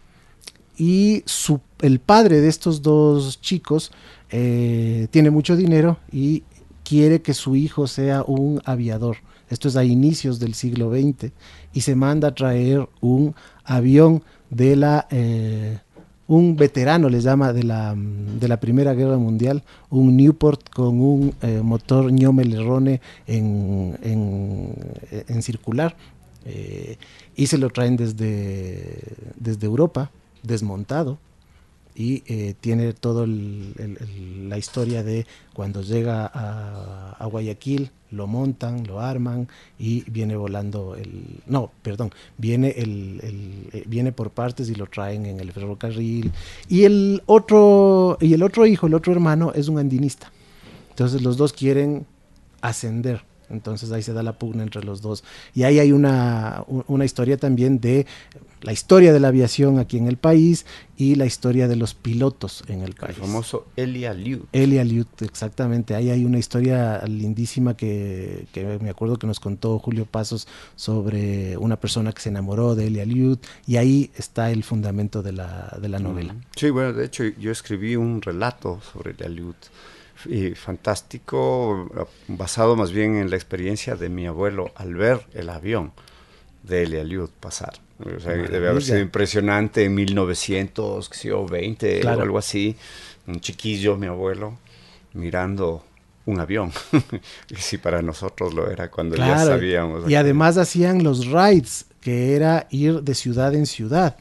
Y su, el padre de estos dos chicos eh, tiene mucho dinero y quiere que su hijo sea un aviador. Esto es a inicios del siglo veinte y se manda a traer un avión de la... Eh, un veterano, les llama, de la, de la Primera Guerra Mundial, un Newport con un eh, motor Gnome Lerone en, en, en circular, eh, y se lo traen desde, desde Europa, desmontado, y eh, tiene todo el, el, el, la historia de cuando llega a, a Guayaquil, lo montan, lo arman y viene volando el, no, perdón, viene el, el eh, viene por partes y lo traen en el ferrocarril, y el otro y el otro hijo, el otro hermano es un andinista. Entonces los dos quieren ascender. Entonces ahí se da la pugna entre los dos. Y ahí hay una, una historia también de la historia de la aviación aquí en el país y la historia de los pilotos en el país. El famoso Eli Aliut. Eli Aliut, exactamente. Ahí hay una historia lindísima que, que me acuerdo que nos contó Julio Pasos sobre una persona que se enamoró de Eli Aliut, y ahí está el fundamento de la, de la novela. Sí, bueno, de hecho yo escribí un relato sobre Eli Aliut. Y fantástico, basado más bien en la experiencia de mi abuelo al ver el avión de Eli Aliut pasar. O sea, debe haber sido impresionante en mil novecientos veinte, claro, o algo así. Un chiquillo, mi abuelo, mirando un avión. Y sí, para nosotros lo era cuando claro, ya sabíamos. Y además hacían los rides, que era ir de ciudad en ciudad,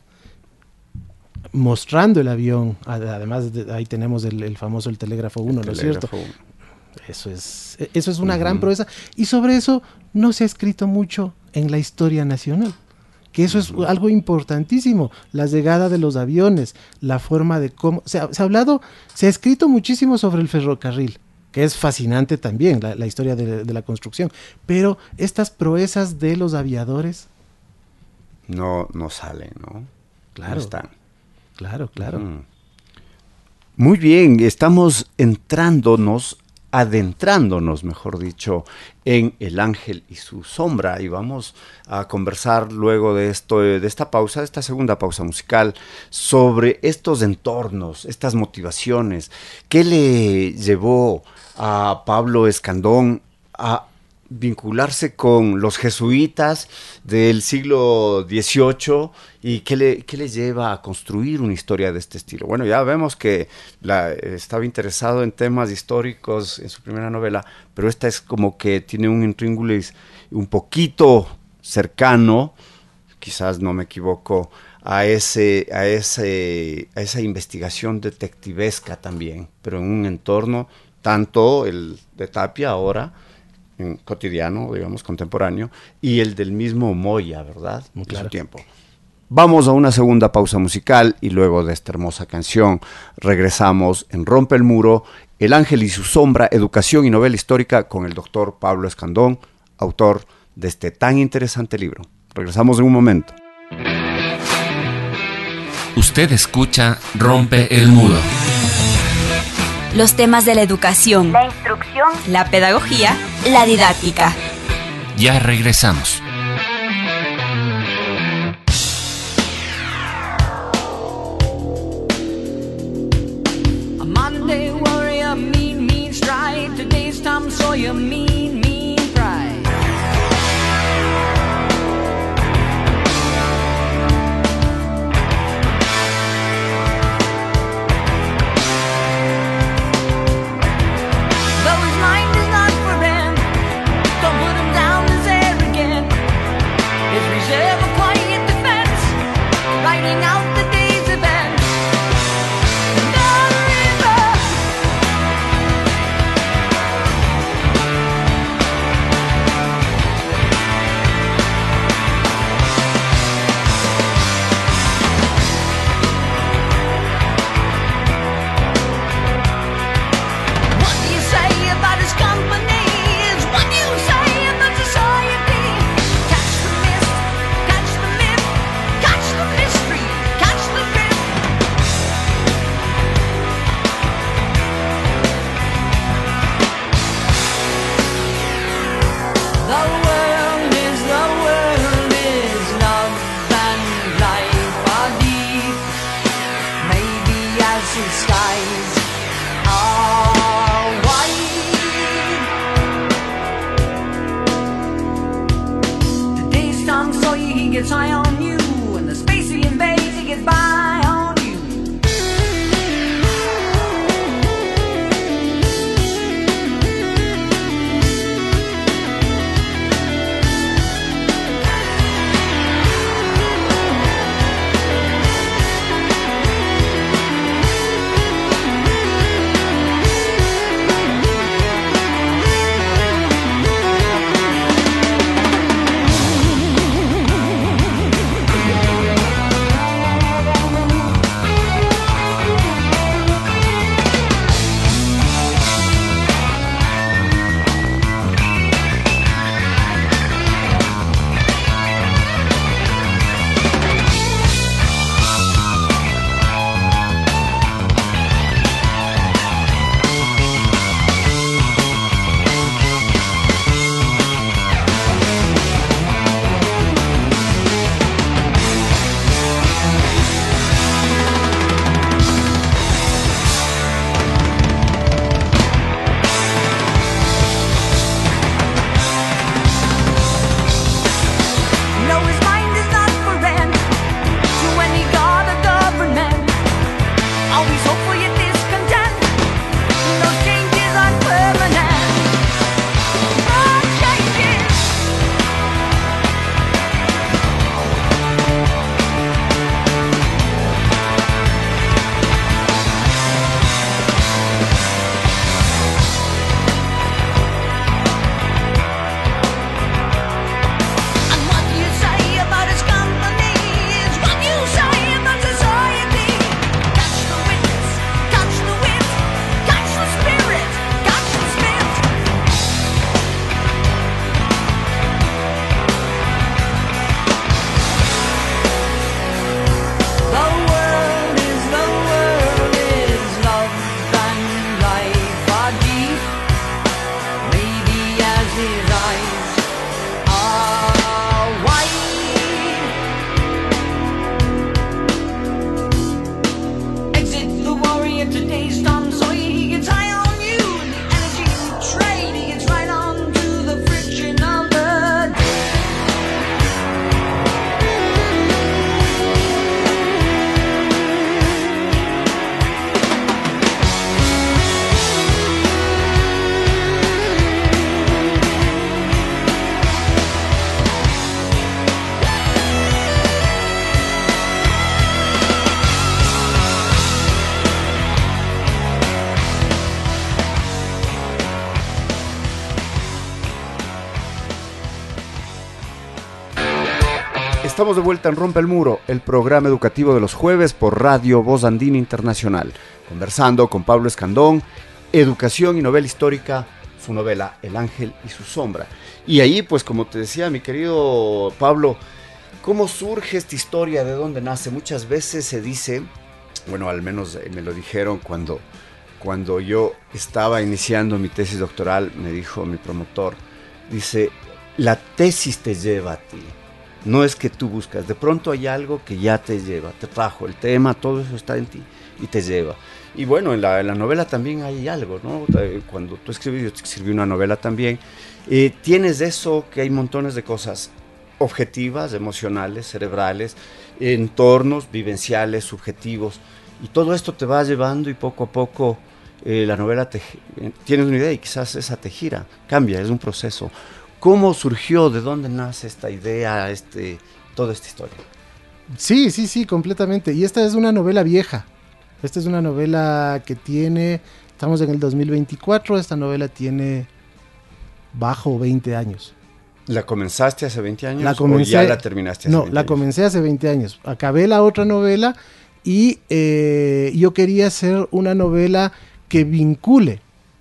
mostrando el avión. Además de, ahí tenemos el, el famoso el telégrafo uno, ¿no es cierto? Uno. Eso es, eso es una uh-huh. gran proeza, y sobre eso no se ha escrito mucho en la historia nacional, que eso uh-huh. es algo importantísimo, la llegada de los aviones, la forma de cómo, se ha, se ha hablado, se ha escrito muchísimo sobre el ferrocarril, que es fascinante también, la, la historia de, de la construcción, pero estas proezas de los aviadores no, no salen, ¿no? Claro. No están. Claro, claro. Mm. Muy bien, estamos entrándonos, adentrándonos, mejor dicho, en El Ángel y su sombra, y vamos a conversar luego de esto, de esta pausa, de esta segunda pausa musical, sobre estos entornos, estas motivaciones. ¿Qué le llevó a Pablo Escandón a vincularse con los jesuitas del siglo dieciocho, y qué le, qué le lleva a construir una historia de este estilo? Bueno, ya vemos que la, estaba interesado en temas históricos en su primera novela, pero esta es como que tiene un intríngulis un poquito cercano, quizás no me equivoco, a ese, a ese, a esa investigación detectivesca también, pero en un entorno tanto el de Tapia ahora, en cotidiano, digamos, contemporáneo, y el del mismo Moya, ¿verdad? Muy claro. En su tiempo. Vamos a una segunda pausa musical, y luego de esta hermosa canción regresamos en Rompe el Muro, El Ángel y su sombra, educación y novela histórica, con el doctor Pablo Escandón, autor de este tan interesante libro. Regresamos en un momento. Usted escucha Rompe el Muro. Los temas de la educación, la instrucción, la pedagogía, la didáctica. Ya regresamos. A Monday warrior, mean, mean stride. Today's Tom Sawyer, mean, mean pride. Though his mind is not for him, don't put him down as arrogant. Estamos de vuelta en Rompe el Muro, el programa educativo de los jueves por Radio Voz Andina Internacional, conversando con Pablo Escandón, educación y novela histórica, su novela El Ángel y su Sombra. Y ahí, pues como te decía mi querido Pablo, ¿cómo surge esta historia? ¿De dónde nace? Muchas veces se dice, bueno, al menos me lo dijeron cuando, cuando yo estaba iniciando mi tesis doctoral, me dijo mi promotor, dice, la tesis te lleva a ti. No es que tú buscas, de pronto hay algo que ya te lleva, te trajo el tema, todo eso está en ti y te lleva. Y bueno, en la, en la novela también hay algo, ¿no? Cuando tú escribes, yo escribí una novela también, eh, tienes eso que hay montones de cosas objetivas, emocionales, cerebrales, entornos vivenciales, subjetivos, y todo esto te va llevando y poco a poco eh, la novela te, eh, tienes una idea y quizás esa te gira, cambia, es un proceso. ¿Cómo surgió? ¿De dónde nace esta idea, este, toda esta historia? Sí, sí, sí, completamente. Y esta es una novela vieja. Esta es una novela que tiene, estamos en el dos mil veinticuatro, esta novela tiene bajo veinte años. ¿La comenzaste hace veinte años la comencé, o ya la terminaste hace no, veinte la años? comencé hace veinte años. Acabé la otra novela y eh, yo quería hacer una novela que vincule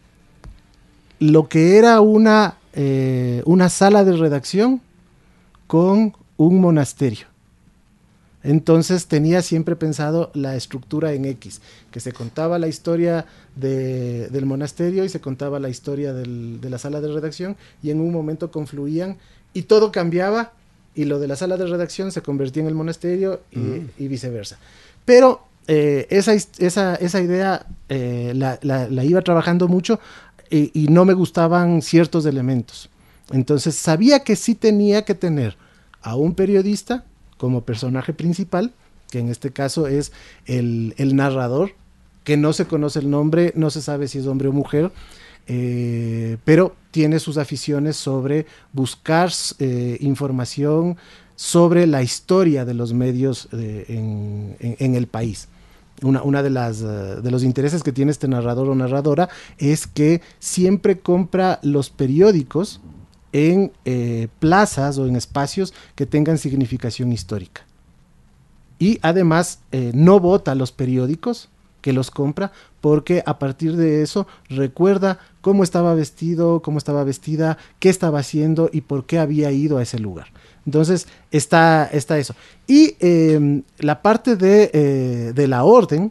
lo que era una... Eh, una sala de redacción con un monasterio. Entonces tenía siempre pensado la estructura en X, que se contaba la historia de, del monasterio y se contaba la historia del, de la sala de redacción, y en un momento confluían y todo cambiaba y lo de la sala de redacción se convertía en el monasterio y, mm. y viceversa. Pero eh, esa, esa, esa idea eh, la, la, la iba trabajando mucho. Y, y no me gustaban ciertos elementos. Entonces sabía que sí tenía que tener a un periodista como personaje principal, que en este caso es el, el narrador, que no se conoce el nombre, no se sabe si es hombre o mujer, eh, pero tiene sus aficiones sobre buscar eh, información sobre la historia de los medios eh, en, en, en el país. Una, una de las uh, de los intereses que tiene este narrador o narradora es que siempre compra los periódicos en eh, plazas o en espacios que tengan significación histórica. Y además eh, no vota los periódicos que los compra, porque a partir de eso recuerda cómo estaba vestido, cómo estaba vestida, qué estaba haciendo y por qué había ido a ese lugar. Entonces está, está eso. Y eh, la parte de, eh, de la orden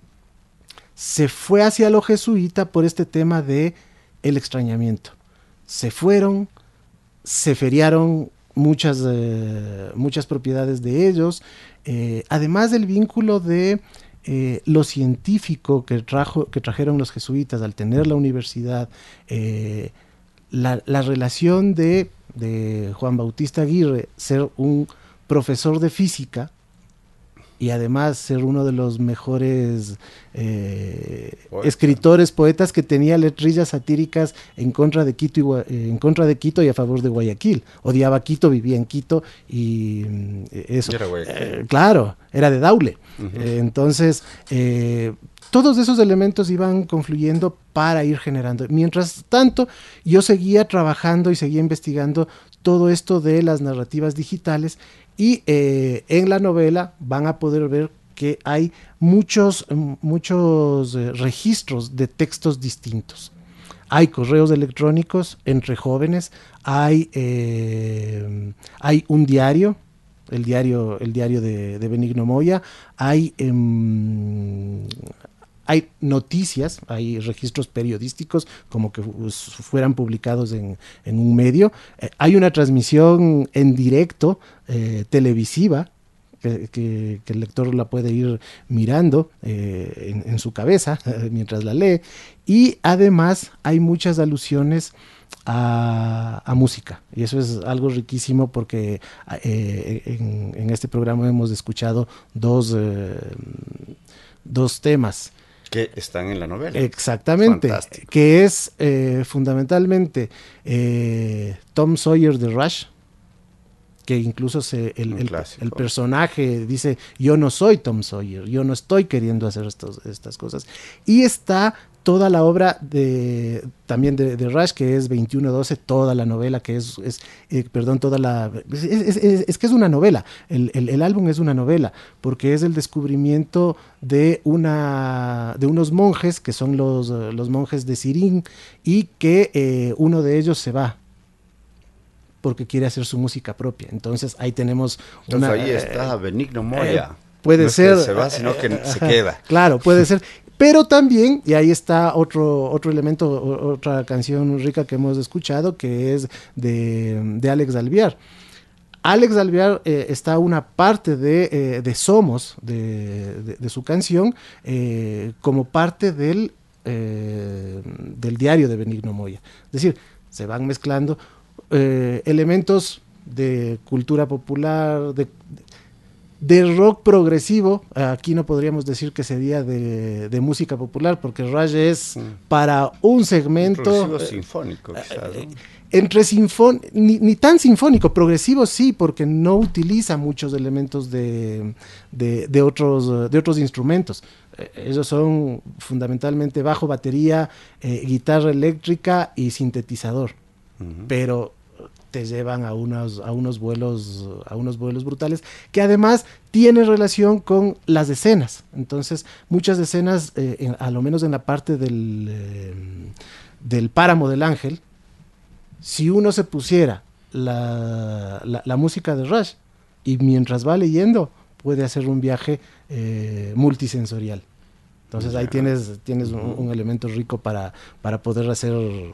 se fue hacia lo jesuita por este tema de el extrañamiento. Se fueron, se feriaron muchas, eh, muchas propiedades de ellos, eh, además del vínculo de eh, lo científico que, trajo, que trajeron los jesuitas al tener la universidad, eh, la, la relación de de Juan Bautista Aguirre ser un profesor de física y además ser uno de los mejores eh, escritores, poetas, que tenía letrillas satíricas en contra de Quito y, eh, en contra de Quito y a favor de Guayaquil. Odiaba Quito, vivía en Quito y eh, eso. Era eh, claro, era de Daule. Uh-huh. Eh, entonces, eh, todos esos elementos iban confluyendo para ir generando. Mientras tanto, yo seguía trabajando y seguía investigando todo esto de las narrativas digitales, y eh, en la novela van a poder ver que hay muchos, muchos eh, registros de textos distintos. Hay correos electrónicos entre jóvenes, hay, eh, hay un diario, el diario, el diario de, de Benigno Moya, hay... Eh, Hay noticias, hay registros periodísticos como que fueran publicados en, en un medio. Eh, hay una transmisión en directo eh, televisiva que, que, que el lector la puede ir mirando eh, en, en su cabeza eh, mientras la lee. Y además hay muchas alusiones a, a música, y eso es algo riquísimo porque eh, en, en este programa hemos escuchado dos, eh, dos temas que están en la novela. Exactamente. Fantástico. Que es eh, fundamentalmente eh, Tom Sawyer de Rush, que incluso se, el, el, el personaje dice, yo no soy Tom Sawyer, yo no estoy queriendo hacer estos, estas cosas. Y está toda la obra de también de, de Rush, que es veintiuno doce, toda la novela, que es, es eh, perdón, toda la... Es, es, es, es que es una novela, el, el, el álbum es una novela, porque es el descubrimiento de, una, de unos monjes, que son los, los monjes de Sirín, y que eh, uno de ellos se va, porque quiere hacer su música propia. Entonces ahí tenemos... Entonces una, ahí está Benigno Moya. Eh, puede no ser... Es que se va, sino que se queda. Claro, puede ser... Pero también, y ahí está otro, otro elemento, otra canción rica que hemos escuchado, que es de, de Alex Alvear. Alex Alvear eh, está una parte de, eh, de Somos, de, de, de su canción, eh, como parte del, eh, del diario de Benigno Moya. Es decir, se van mezclando eh, elementos de cultura popular, de... de rock progresivo. Aquí no podríamos decir que sería de, de música popular, porque Rush es mm. para un segmento... Progresivo eh, sinfónico, quizás, ¿no? eh, entre sinfón, ni, ni tan sinfónico, progresivo sí, porque no utiliza muchos elementos de, de, de, otros, de otros instrumentos. Eh, ellos son fundamentalmente bajo, batería, eh, guitarra eléctrica y sintetizador. Uh-huh. Pero... te llevan a unos, a unos vuelos, a unos vuelos brutales, que además tiene relación con las escenas. Entonces, muchas escenas, eh, en, a lo menos en la parte del, eh, del Páramo del Ángel, si uno se pusiera la, la, la música de Rush y mientras va leyendo, puede hacer un viaje eh, multisensorial. Entonces ahí tienes, tienes un, un elemento rico para, para poder hacer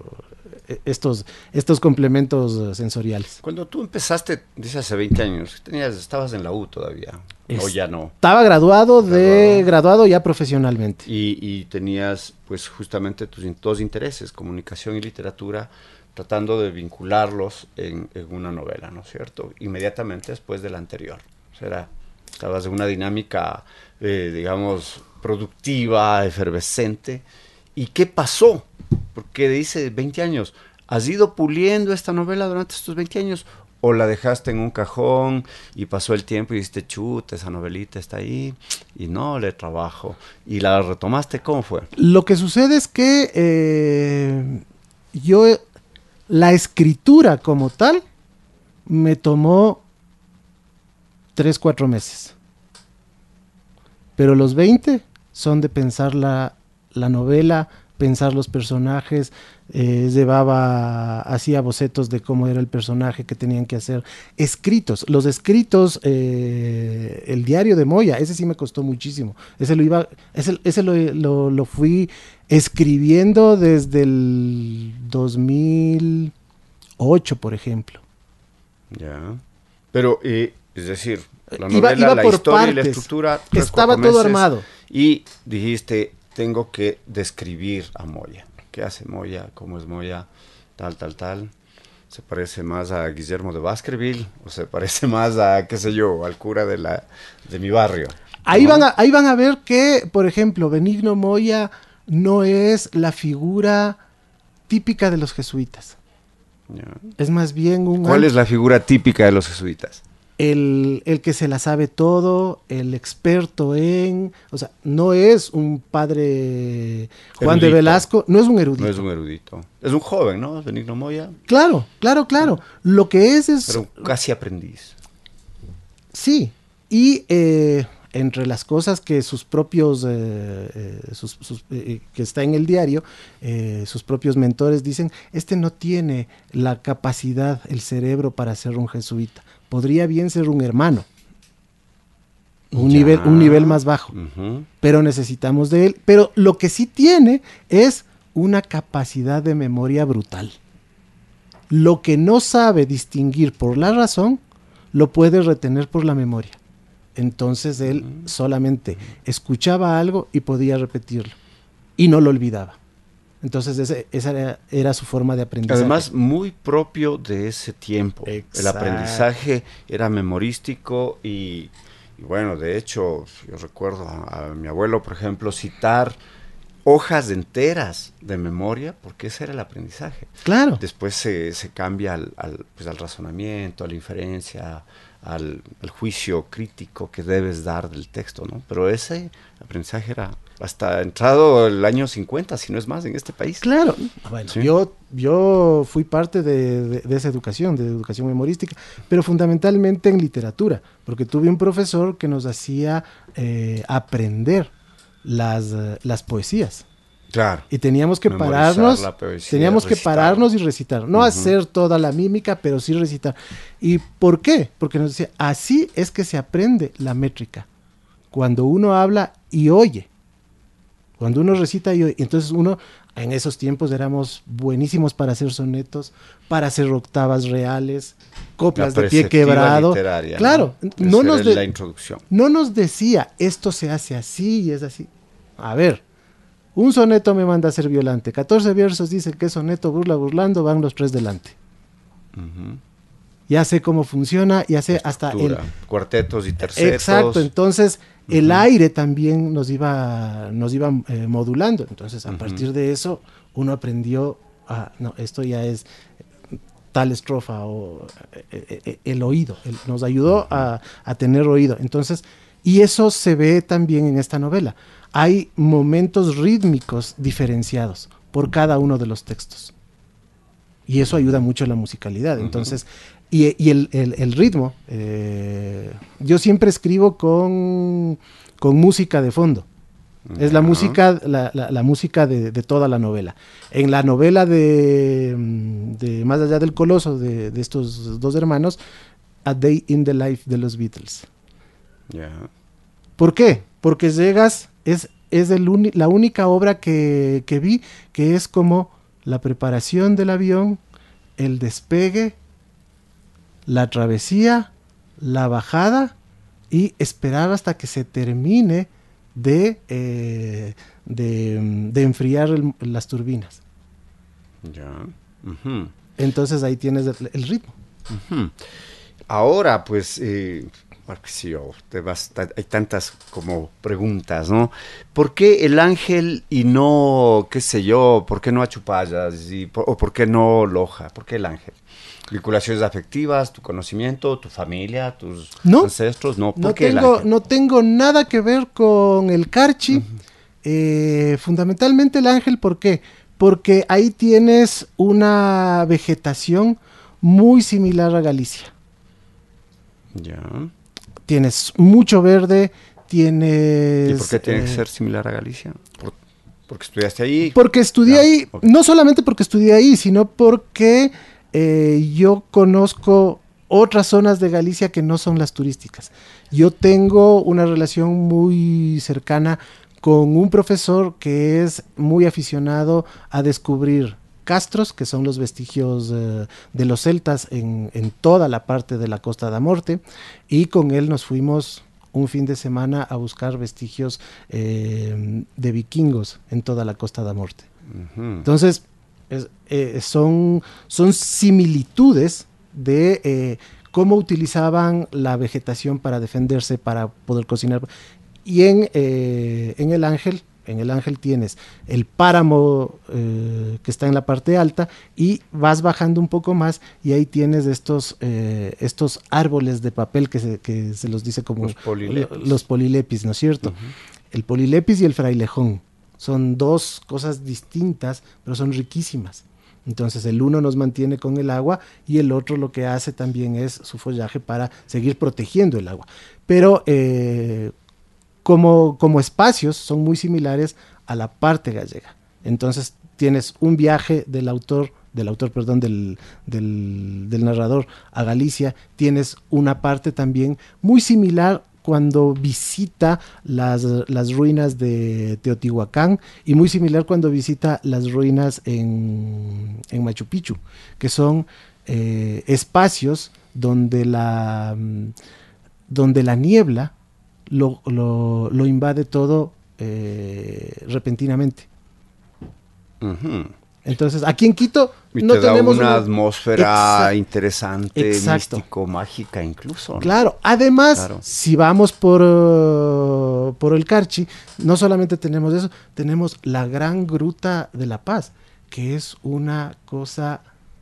estos, estos complementos sensoriales. Cuando tú empezaste, dice hace veinte años, tenías, estabas en la U todavía, es, o ya no. Estaba graduado, de, graduado. graduado ya profesionalmente. Y, y tenías pues justamente tus dos intereses, comunicación y literatura, tratando de vincularlos en, en una novela, ¿no es cierto? Inmediatamente después de la anterior. O sea, era, estabas en una dinámica, eh, digamos, productiva, efervescente. ¿Y qué pasó? Porque dice veinte años, ¿has ido puliendo esta novela durante estos veinte años? ¿O la dejaste en un cajón y pasó el tiempo y dijiste, chuta, esa novelita está ahí y no le trabajo? ¿Y la retomaste? ¿Cómo fue? Lo que sucede es que eh, yo, la escritura como tal, me tomó tres, cuatro meses. Pero los veinte son de pensar la, la novela, pensar los personajes, eh, llevaba, hacía bocetos de cómo era el personaje que tenían que hacer, escritos, los escritos, eh, el diario de Moya, ese sí me costó muchísimo, ese lo iba, ese, ese lo, lo, lo fui escribiendo desde el dos mil ocho, por ejemplo. Ya, pero, eh, es decir, la iba, novela, iba la por historia partes. Y la estructura, tres, estaba todo meses, armado. Y dijiste, tengo que describir a Moya. ¿Qué hace Moya? ¿Cómo es Moya? Tal, tal, tal. ¿Se parece más a Guillermo de Baskerville? ¿O se parece más a, qué sé yo, al cura de, la, de mi barrio? Ahí, ¿no? van a, ahí van a ver que, por ejemplo, Benigno Moya no es la figura típica de los jesuitas. Ya. Es más bien un... ¿Cuál es la figura típica de los jesuitas? El, el que se la sabe todo, el experto en... O sea, no es un padre Juan erudito. de Velasco, no es un erudito. No es un erudito. Es un joven, ¿no? Benigno Moya. Claro, claro, claro. Lo que es es... Pero casi aprendiz. Sí, y eh, entre las cosas que sus propios, eh, eh, sus, sus, eh, que está en el diario, eh, sus propios mentores dicen, este no tiene la capacidad, el cerebro para ser un jesuita. Podría bien ser un hermano, un, nivel, un nivel más bajo, uh-huh. pero necesitamos de él. Pero lo que sí tiene es una capacidad de memoria brutal. Lo que no sabe distinguir por la razón, lo puede retener por la memoria. Entonces él uh-huh. solamente escuchaba algo y podía repetirlo, y no lo olvidaba. Entonces ese, esa era, era su forma de aprendizaje. Además, muy propio de ese tiempo. Exacto. El aprendizaje era memorístico y, y bueno, de hecho, yo recuerdo a, a mi abuelo, por ejemplo, citar hojas enteras de memoria, porque ese era el aprendizaje. Claro. Después se, se cambia al, al, pues, al razonamiento, a la inferencia, al, al juicio crítico que debes dar del texto, ¿no? Pero ese aprendizaje era hasta entrado el año cincuenta, si no es más, en este país. Claro, bueno, Sí. yo, yo fui parte de, de, de esa educación, de educación memorística, pero fundamentalmente en literatura, porque tuve un profesor que nos hacía eh, aprender las, eh, las poesías. Claro. Y teníamos que Memorizar pararnos, la poesía, teníamos que recitar. pararnos y recitar, no Ujú. hacer toda la mímica, pero sí recitar. ¿Y por qué? Porque nos decía, así es que se aprende la métrica, cuando uno habla y oye, cuando uno recita y oye. Entonces uno, en esos tiempos éramos buenísimos para hacer sonetos, para hacer octavas reales, coplas La de pie perspectiva quebrado. literaria, Claro, ¿no? no Esa nos, era de- la introducción. no nos decía, esto se hace así y es así. A ver, un soneto me manda a ser Violante, catorce versos dice que soneto burla burlando, van los tres delante. Ujú. Ya sé cómo funciona, ya sé hasta el... Estructura, cuartetos y tercetos. Exacto, entonces el aire también nos iba, nos iba eh, modulando. Entonces a Ujú. partir de eso uno aprendió, ah, no, esto ya es tal estrofa o eh, eh, el oído, el- nos ayudó a, a tener oído. Entonces, y eso se ve también en esta novela. Hay momentos rítmicos diferenciados por cada uno de los textos. Y eso ayuda mucho a la musicalidad. Entonces, y, y el, el- el ritmo, eh, yo siempre escribo con, con música de fondo. Es la Ajá. música, la, la- la música de, de toda la novela. En la novela de, mm, de Más allá del Coloso, de, de estos dos hermanos, A Day in the Life de los Beatles. Ya. ¿Por qué? Porque llegas, es, es el uni- la única obra que, que vi que es como la preparación del avión, el despegue, la travesía, la bajada y esperar hasta que se termine de, eh, de, mm, de enfriar el- las turbinas. Ya. Ujú. Entonces ahí tienes el, el ritmo. Ujú. Ahora, pues, eh, porque sí, yo, te vas, ta- hay tantas como preguntas, ¿no? ¿Por qué el ángel y no, qué sé yo, por qué no Achupallas y por- o por qué no Loja? ¿Por qué el ángel? ¿Vinculaciones afectivas, tu conocimiento, tu familia, tus No. ancestros? No, ¿por No qué el tengo, ángel? no tengo nada que ver con el Carchi. Eh, fundamentalmente el ángel, ¿por qué? Porque ahí tienes una vegetación muy similar a Galicia. Ya. Tienes mucho verde, tienes... ¿Y por qué tiene que eh, ser similar a Galicia? ¿Por- porque estudiaste ahí? Porque estudié Ya, ahí, ok. no solamente porque estudié ahí, sino porque eh, yo conozco otras zonas de Galicia que no son las turísticas. Yo tengo una relación muy cercana con un profesor que es muy aficionado a descubrir castros, que son los vestigios eh, de los celtas en, en toda la parte de la Costa da Morte, y con él nos fuimos un fin de semana a buscar vestigios eh, de vikingos en toda la Costa da Morte. Ujú. Entonces, es- eh, son, son similitudes de eh, cómo utilizaban la vegetación para defenderse, para poder cocinar. Y en, eh, en el Ángel, en el Ángel tienes el páramo eh, que está en la parte alta y vas bajando un poco más y ahí tienes estos, eh, estos árboles de papel que se, que se los dice como Los polilepis. los polilepis, ¿no es cierto? Ujú. El polilepis y el frailejón son dos cosas distintas, pero son riquísimas. Entonces el uno nos mantiene con el agua y el otro lo que hace también es su follaje para seguir protegiendo el agua. Pero eh, como, como espacios son muy similares a la parte gallega. Entonces tienes un viaje del autor, del autor, perdón, del, del, del narrador a Galicia, tienes una parte también muy similar cuando visita las, las ruinas de Teotihuacán y muy similar cuando visita las ruinas en, en Machu Picchu, que son eh, espacios donde la, donde la niebla lo, lo, lo invade todo eh, repentinamente. Ujú. Entonces, aquí en Quito Y no te da tenemos una una- atmósfera Exa- interesante, Exacto. místico, mágica incluso, ¿no? Claro, además, Claro. si vamos por, uh, por el Carchi, no solamente tenemos eso, tenemos la gran Gruta de la Paz, que es una cosa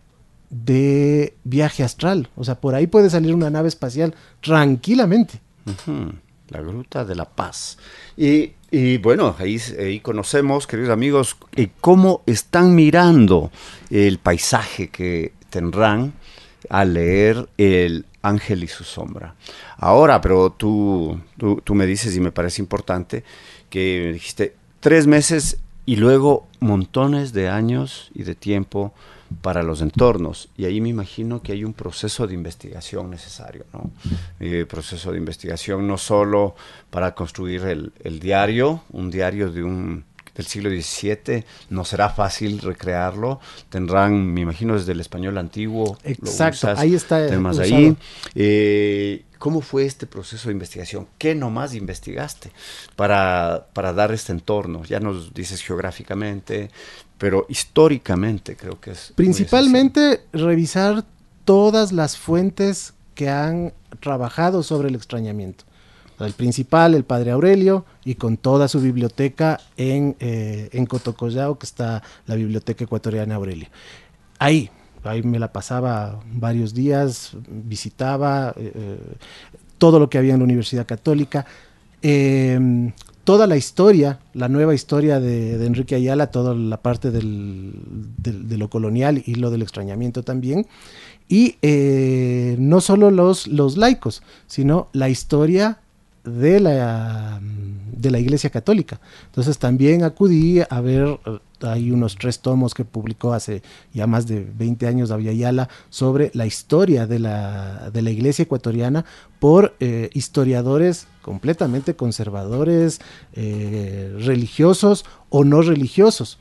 de viaje astral. O sea, por ahí puede salir una nave espacial tranquilamente. Uh-huh. La Gruta de la Paz. Y, y bueno, ahí, ahí conocemos, queridos amigos, eh, cómo están mirando el paisaje que tendrán al leer El Ángel y su sombra. Ahora, pero tú, tú, tú me dices, y me parece importante, que dijiste tres meses y luego montones de años y de tiempo para los entornos, y ahí me imagino que hay un proceso de investigación necesario, ¿no? Eh, proceso de investigación no solo para construir el, el diario, un diario de un, del siglo diecisiete, no será fácil recrearlo, tendrán, me imagino, desde el español antiguo. Exacto, lo usas, ahí está temas usado. ahí. Eh, ¿Cómo fue este proceso de investigación? ¿Qué nomás investigaste para, para dar este entorno? Ya nos dices geográficamente, pero históricamente creo que es... Principalmente revisar todas las fuentes que han trabajado sobre el extrañamiento. El principal, el padre Aurelio, y con toda su biblioteca en, eh, en Cotocollao, que está la Biblioteca Ecuatoriana Aurelio. Ahí, ahí me la pasaba varios días, visitaba eh, todo lo que había en la Universidad Católica, eh, toda la historia, la nueva historia de, de Enrique Ayala, toda la parte del, de, de lo colonial y lo del extrañamiento también, y eh, no solo los, los laicos, sino la historia de la, de la Iglesia Católica. Entonces también acudí a ver, hay unos tres tomos que publicó hace ya más de veinte años David Ayala sobre la historia de la, de la Iglesia ecuatoriana por eh, historiadores completamente conservadores, eh, religiosos o no religiosos.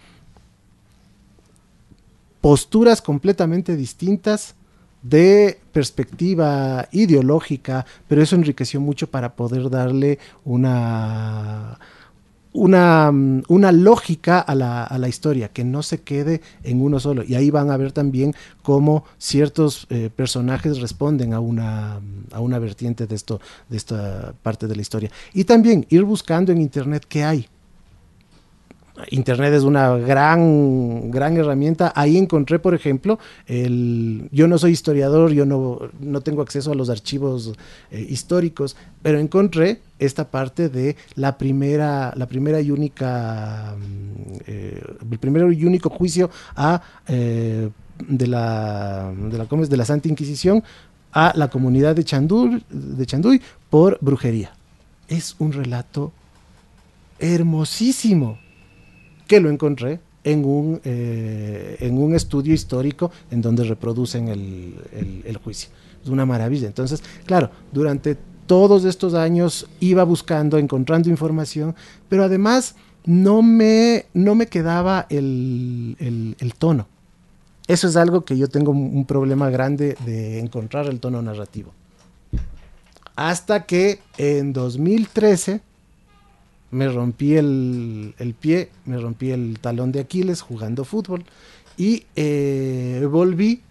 Posturas completamente distintas de perspectiva ideológica, pero eso enriqueció mucho para poder darle una, una, una lógica a la, a la historia, que no se quede en uno solo. Y ahí van a ver también cómo ciertos eh, personajes responden a una, a una vertiente de, esto, de esta parte de la historia. Y también ir buscando en internet qué hay. Internet es una gran, gran herramienta. Ahí encontré, por ejemplo, el, yo no soy historiador, yo no, no tengo acceso a los archivos eh, históricos, pero encontré esta parte de la primera, la primera y única, eh, el primero y único juicio a, eh, de, la, de, la, ¿cómo es? de la Santa Inquisición a la comunidad de Chanduy, de Chanduy por brujería. Es un relato hermosísimo, que lo encontré en un, eh, en un estudio histórico en donde reproducen el, el, el juicio. Es una maravilla. Entonces, claro, durante todos estos años iba buscando, encontrando información, pero además no me, no me quedaba el, el, el tono. Eso es algo que yo tengo un problema grande de encontrar el tono narrativo. Hasta que en dos mil trece... me rompí el, el pie, me rompí el talón de Aquiles jugando fútbol y eh, volví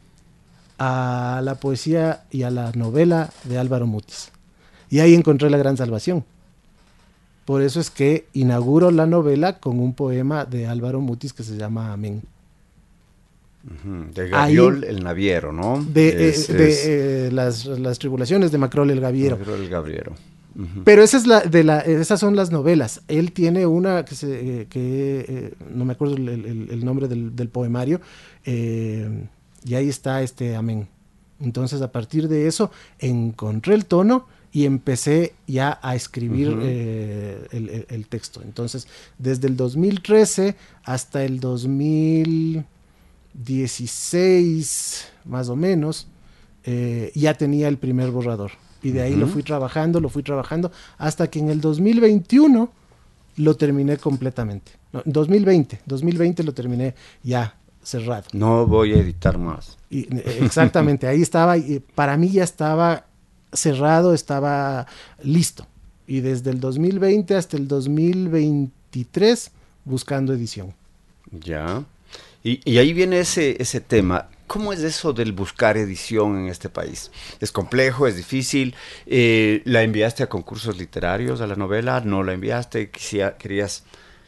a la poesía y a la novela de Álvaro Mutis. Y ahí encontré la gran salvación. Por eso es que inauguro la novela con un poema de Álvaro Mutis que se llama Amén. Uh-huh. De Gabriel el Naviero, ¿no? De, es, eh, de es... Eh, las, las tribulaciones de Macrol el Gaviero. Macrol el Gaviero. Uh-huh. Pero esa es la, de la, esas son las novelas. Él tiene una que, se, eh, que eh, no me acuerdo el, el, el nombre del, del poemario, eh, y ahí está este Amén. Entonces a partir de eso encontré el tono y empecé ya a escribir uh-huh. eh, el, el, el texto. Entonces desde el dos mil trece hasta el dos mil dieciséis más o menos eh, ya tenía el primer borrador. Y de ahí uh-huh. lo fui trabajando, lo fui trabajando, hasta que en el dos mil veintiuno lo terminé completamente. No, dos mil veinte, dos mil veinte lo terminé ya cerrado. No voy a editar más. Y, exactamente, ahí estaba, y para mí ya estaba cerrado, estaba listo. Y desde el dos mil veinte hasta el dos mil veintitrés buscando edición. Ya. Y, y ahí viene ese, ese tema. ¿Cómo es eso del buscar edición en este país? ¿Es complejo? ¿Es difícil? Eh, ¿La enviaste a concursos literarios, a la novela? ¿No la enviaste? Quisia, ¿Querías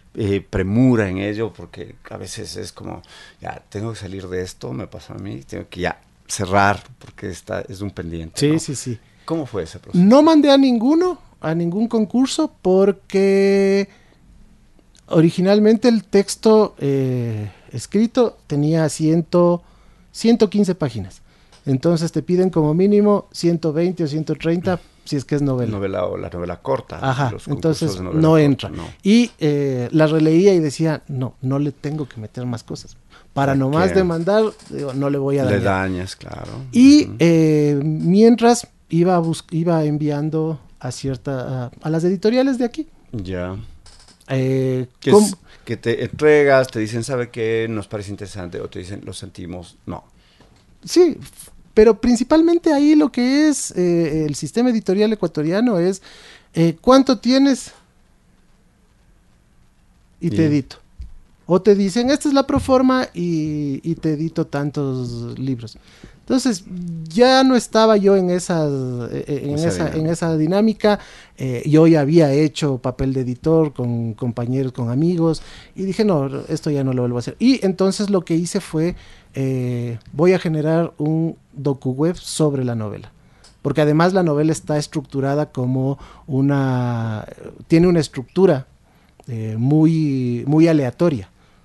eh, premura en ello, porque a veces es como, ya, tengo que salir de esto, me pasó a mí, tengo que ya cerrar, porque está, es un pendiente. Sí, ¿no? sí, sí. ¿Cómo fue ese proceso? No mandé a ninguno, a ningún concurso, porque originalmente el texto eh, escrito tenía ciento, ciento quince páginas. Entonces te piden como mínimo ciento veinte o ciento treinta si es que es novela. Novela o la novela corta. Ajá, los entonces de novela no corta, entra. No. Y eh, la releía y decía, no, no le tengo que meter más cosas. Para ¿Por nomás qué? demandar, digo, no le voy a dañar. Le dañas, claro. Y Uh-huh. eh, mientras iba, bus- iba enviando a cierta a, a las editoriales de aquí. Ya. Eh, Que, ¿cómo? es- que te entregas, te dicen, ¿sabe qué? Nos parece interesante. O te dicen, lo sentimos. No. Sí, f- pero principalmente ahí lo que es eh, el sistema editorial ecuatoriano es eh, ¿cuánto tienes? Y te Y- edito. O te dicen, esta es la proforma y, y te edito tantos libros. Entonces, ya no estaba yo en, esas, eh, en, Esa esa, en dinámica. esa dinámica. Eh, yo ya había hecho papel de editor con compañeros, con amigos, y dije, no, esto ya no lo vuelvo a hacer. Y entonces lo que hice fue, eh, voy a generar un docu-web sobre la novela. Porque además la novela está estructurada como una... tiene una estructura eh, muy, muy aleatoria.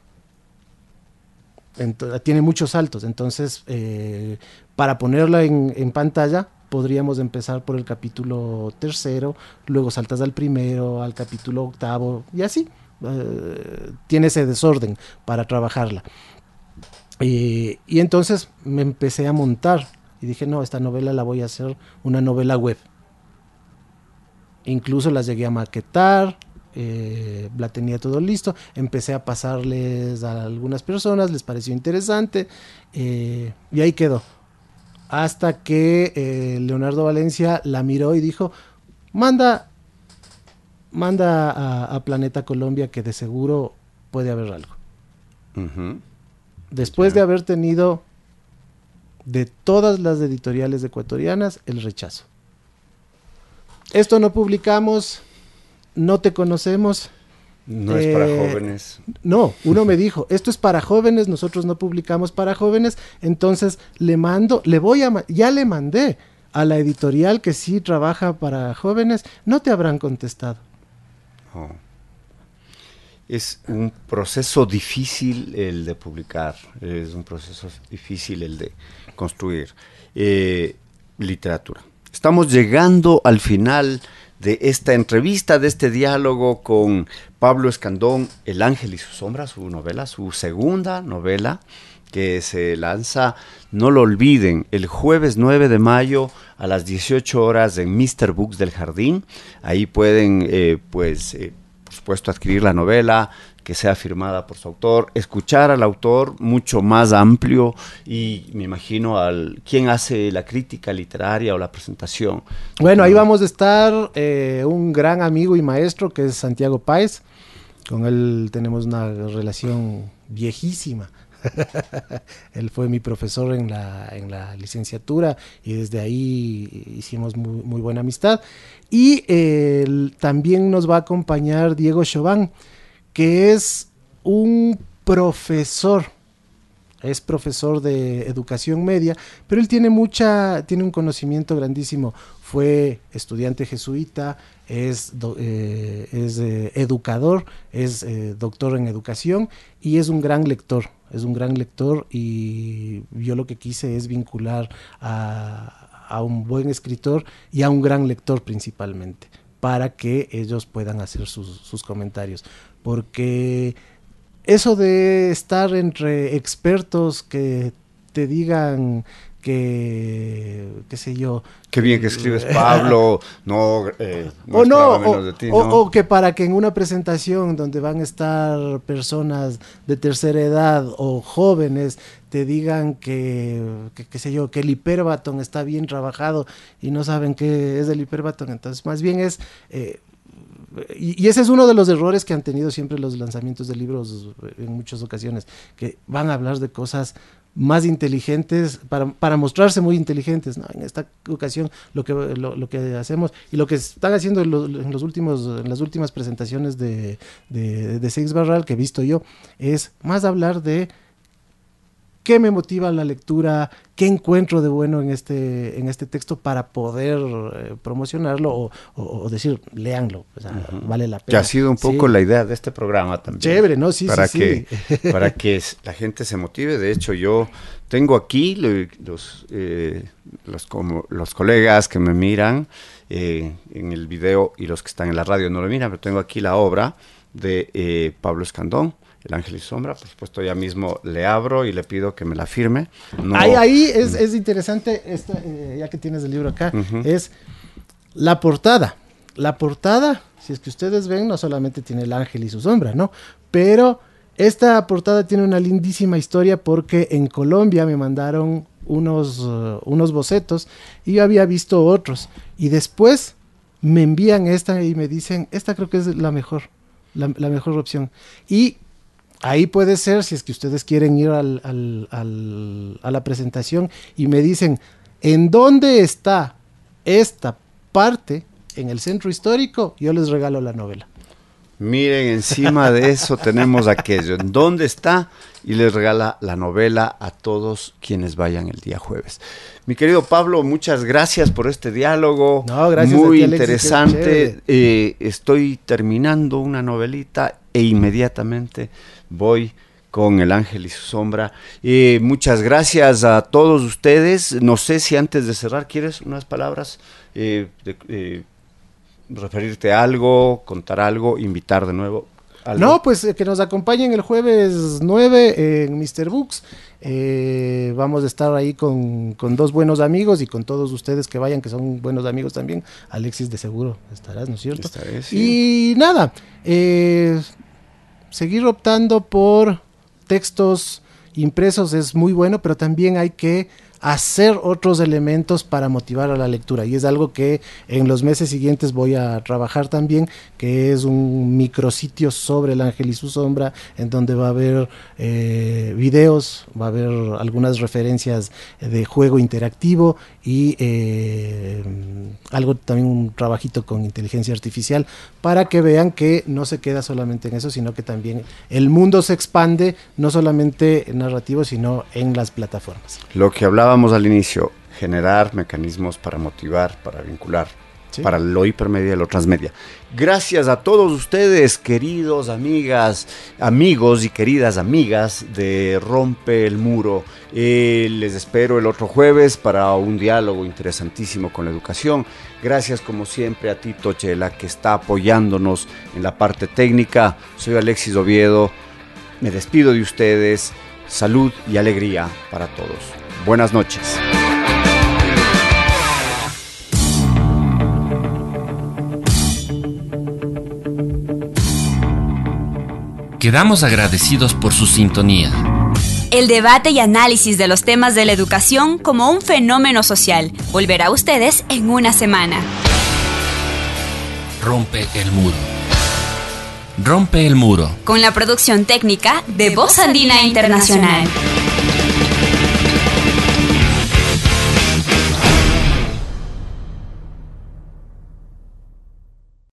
Ento- tiene muchos saltos, entonces eh, para ponerla en, en pantalla podríamos empezar por el capítulo tercero, luego saltas al primero, al capítulo octavo y así, eh, tiene ese desorden para trabajarla. Eh, y entonces me empecé a montar y dije, no, esta novela la voy a hacer una novela web. Incluso las llegué a maquetar, eh, la tenía todo listo, empecé a pasarles a algunas personas, les pareció interesante, eh, y ahí quedó. Hasta que eh, Leonardo Valencia la miró y dijo, manda, manda a, a Planeta Colombia, que de seguro puede haber algo. Uh-huh. Después Ya. de haber tenido de todas las editoriales ecuatorianas el rechazo. Esto no publicamos, no te conocemos. No es para Eh, jóvenes. No, uno me dijo, esto es para jóvenes, nosotros no publicamos para jóvenes, entonces le mando, le voy a, ma- ya le mandé a la editorial que sí trabaja para jóvenes, no te habrán contestado. Oh. Es un proceso difícil el de publicar, es un proceso difícil el de construir eh, literatura. Estamos llegando al final de esta entrevista, de este diálogo con Pablo Escandón, El Ángel y su sombra, su novela, su segunda novela, que se lanza, no lo olviden, el jueves nueve de mayo a las dieciocho horas en míster Books del Jardín. Ahí pueden, eh, pues, eh, por supuesto, adquirir la novela, que sea firmada por su autor, escuchar al autor mucho más amplio y me imagino al quién hace la crítica literaria o la presentación. Bueno, ahí vamos a estar eh, un gran amigo y maestro que es Santiago Páez, con él tenemos una relación viejísima. Él fue mi profesor en la, en la licenciatura y desde ahí hicimos muy, muy buena amistad. Y eh, el- también nos va a acompañar Diego Chauvin, que es un profesor, es profesor de educación media, pero él tiene mucha, tiene un conocimiento grandísimo. Fue estudiante jesuita, es, do- eh, es eh, educador, es eh, doctor en educación y es un gran lector, es un gran lector y yo lo que quise es vincular a, a un buen escritor y a un gran lector principalmente, para que ellos puedan hacer sus, sus comentarios. Porque eso de estar entre expertos que te digan que, qué sé yo... Qué bien que escribes, Pablo, no, eh, no o no, esperaba menos o, de ti, o- ¿no? o que para que en una presentación donde van a estar personas de tercera edad o jóvenes te digan que, que qué sé yo, que el hiperbatón está bien trabajado y no saben qué es el hiperbatón. Entonces, más bien es... eh, y, y ese es uno de los errores que han tenido siempre los lanzamientos de libros en muchas ocasiones, que van a hablar de cosas más inteligentes, para, para mostrarse muy inteligentes, ¿no? En esta ocasión lo que, lo, lo que hacemos y lo que están haciendo en los, en los últimos, en las últimas presentaciones de, de, de Seix Barral que he visto yo, es más hablar de qué me motiva la lectura, qué encuentro de bueno en este, en este texto para poder eh, promocionarlo o, o, o decir, léanlo, o sea, uh-huh. vale la pena. Que ha sido un poco sí. la idea de este programa también. Chévere, ¿no? Sí, para sí, que, sí. Para que la gente se motive. De hecho, yo tengo aquí los, eh, los, como, los colegas que me miran eh, en el video y los que están en la radio no lo miran, pero tengo aquí la obra de eh, Pablo Escandón, El Ángel y Sombra. Por supuesto, ya mismo le abro y le pido que me la firme. No... Ahí, ahí es, es interesante, esta, eh, ya que tienes el libro acá, uh-huh. es la portada. La portada, si es que ustedes ven, no solamente tiene el ángel y su sombra, ¿no? Pero esta portada tiene una lindísima historia porque en Colombia me mandaron unos, uh, unos bocetos y yo había visto otros. Y después me envían esta y me dicen, esta creo que es la mejor, la, la mejor opción. Y ahí puede ser, si es que ustedes quieren ir al, al, al, a la presentación y me dicen, ¿en dónde está esta parte en el centro histórico? Yo les regalo la novela. Miren, encima de eso tenemos aquello, ¿en dónde está? Y les regala la novela a todos quienes vayan el día jueves. Mi querido Pablo, muchas gracias por este diálogo. No, gracias muy a ti, Alexis, interesante. Eh, estoy terminando una novelita e inmediatamente voy con El Ángel y su Sombra. Eh, muchas gracias a todos ustedes. No sé si antes de cerrar quieres unas palabras, eh, de, eh, referirte a algo, contar algo, invitar de nuevo. ¿Algo? No, pues eh, que nos acompañen el jueves nueve en mister Books. Eh, vamos a estar ahí con, con dos buenos amigos y con todos ustedes que vayan, que son buenos amigos también. Alexis, de seguro estarás, ¿no es cierto? Estaré, sí. Y nada, eh, seguir optando por textos impresos es muy bueno, pero también hay que hacer otros elementos para motivar a la lectura, y es algo que en los meses siguientes voy a trabajar también, que es un micrositio sobre El Ángel y su Sombra, en donde va a haber eh, videos, va a haber algunas referencias de juego interactivo y eh, algo también, un trabajito con inteligencia artificial, para que vean que no se queda solamente en eso, sino que también el mundo se expande, no solamente narrativo, sino en las plataformas. Lo que hablábamos al inicio, generar mecanismos para motivar, para vincular, ¿sí? Para lo hipermedia y lo transmedia. Gracias a todos ustedes, queridos amigas, amigos y queridas amigas de Rompe el Muro. Eh, les espero el otro jueves para un diálogo interesantísimo con la educación. Gracias como siempre a Tito Chela, que está apoyándonos en la parte técnica. Soy Alexis Oviedo, me despido de ustedes. Salud y alegría para todos. Buenas noches. Quedamos agradecidos por su sintonía. El debate y análisis de los temas de la educación como un fenómeno social volverá a ustedes en una semana. Rompe el Muro. Rompe el Muro. Con la producción técnica de Voz Andina Internacional.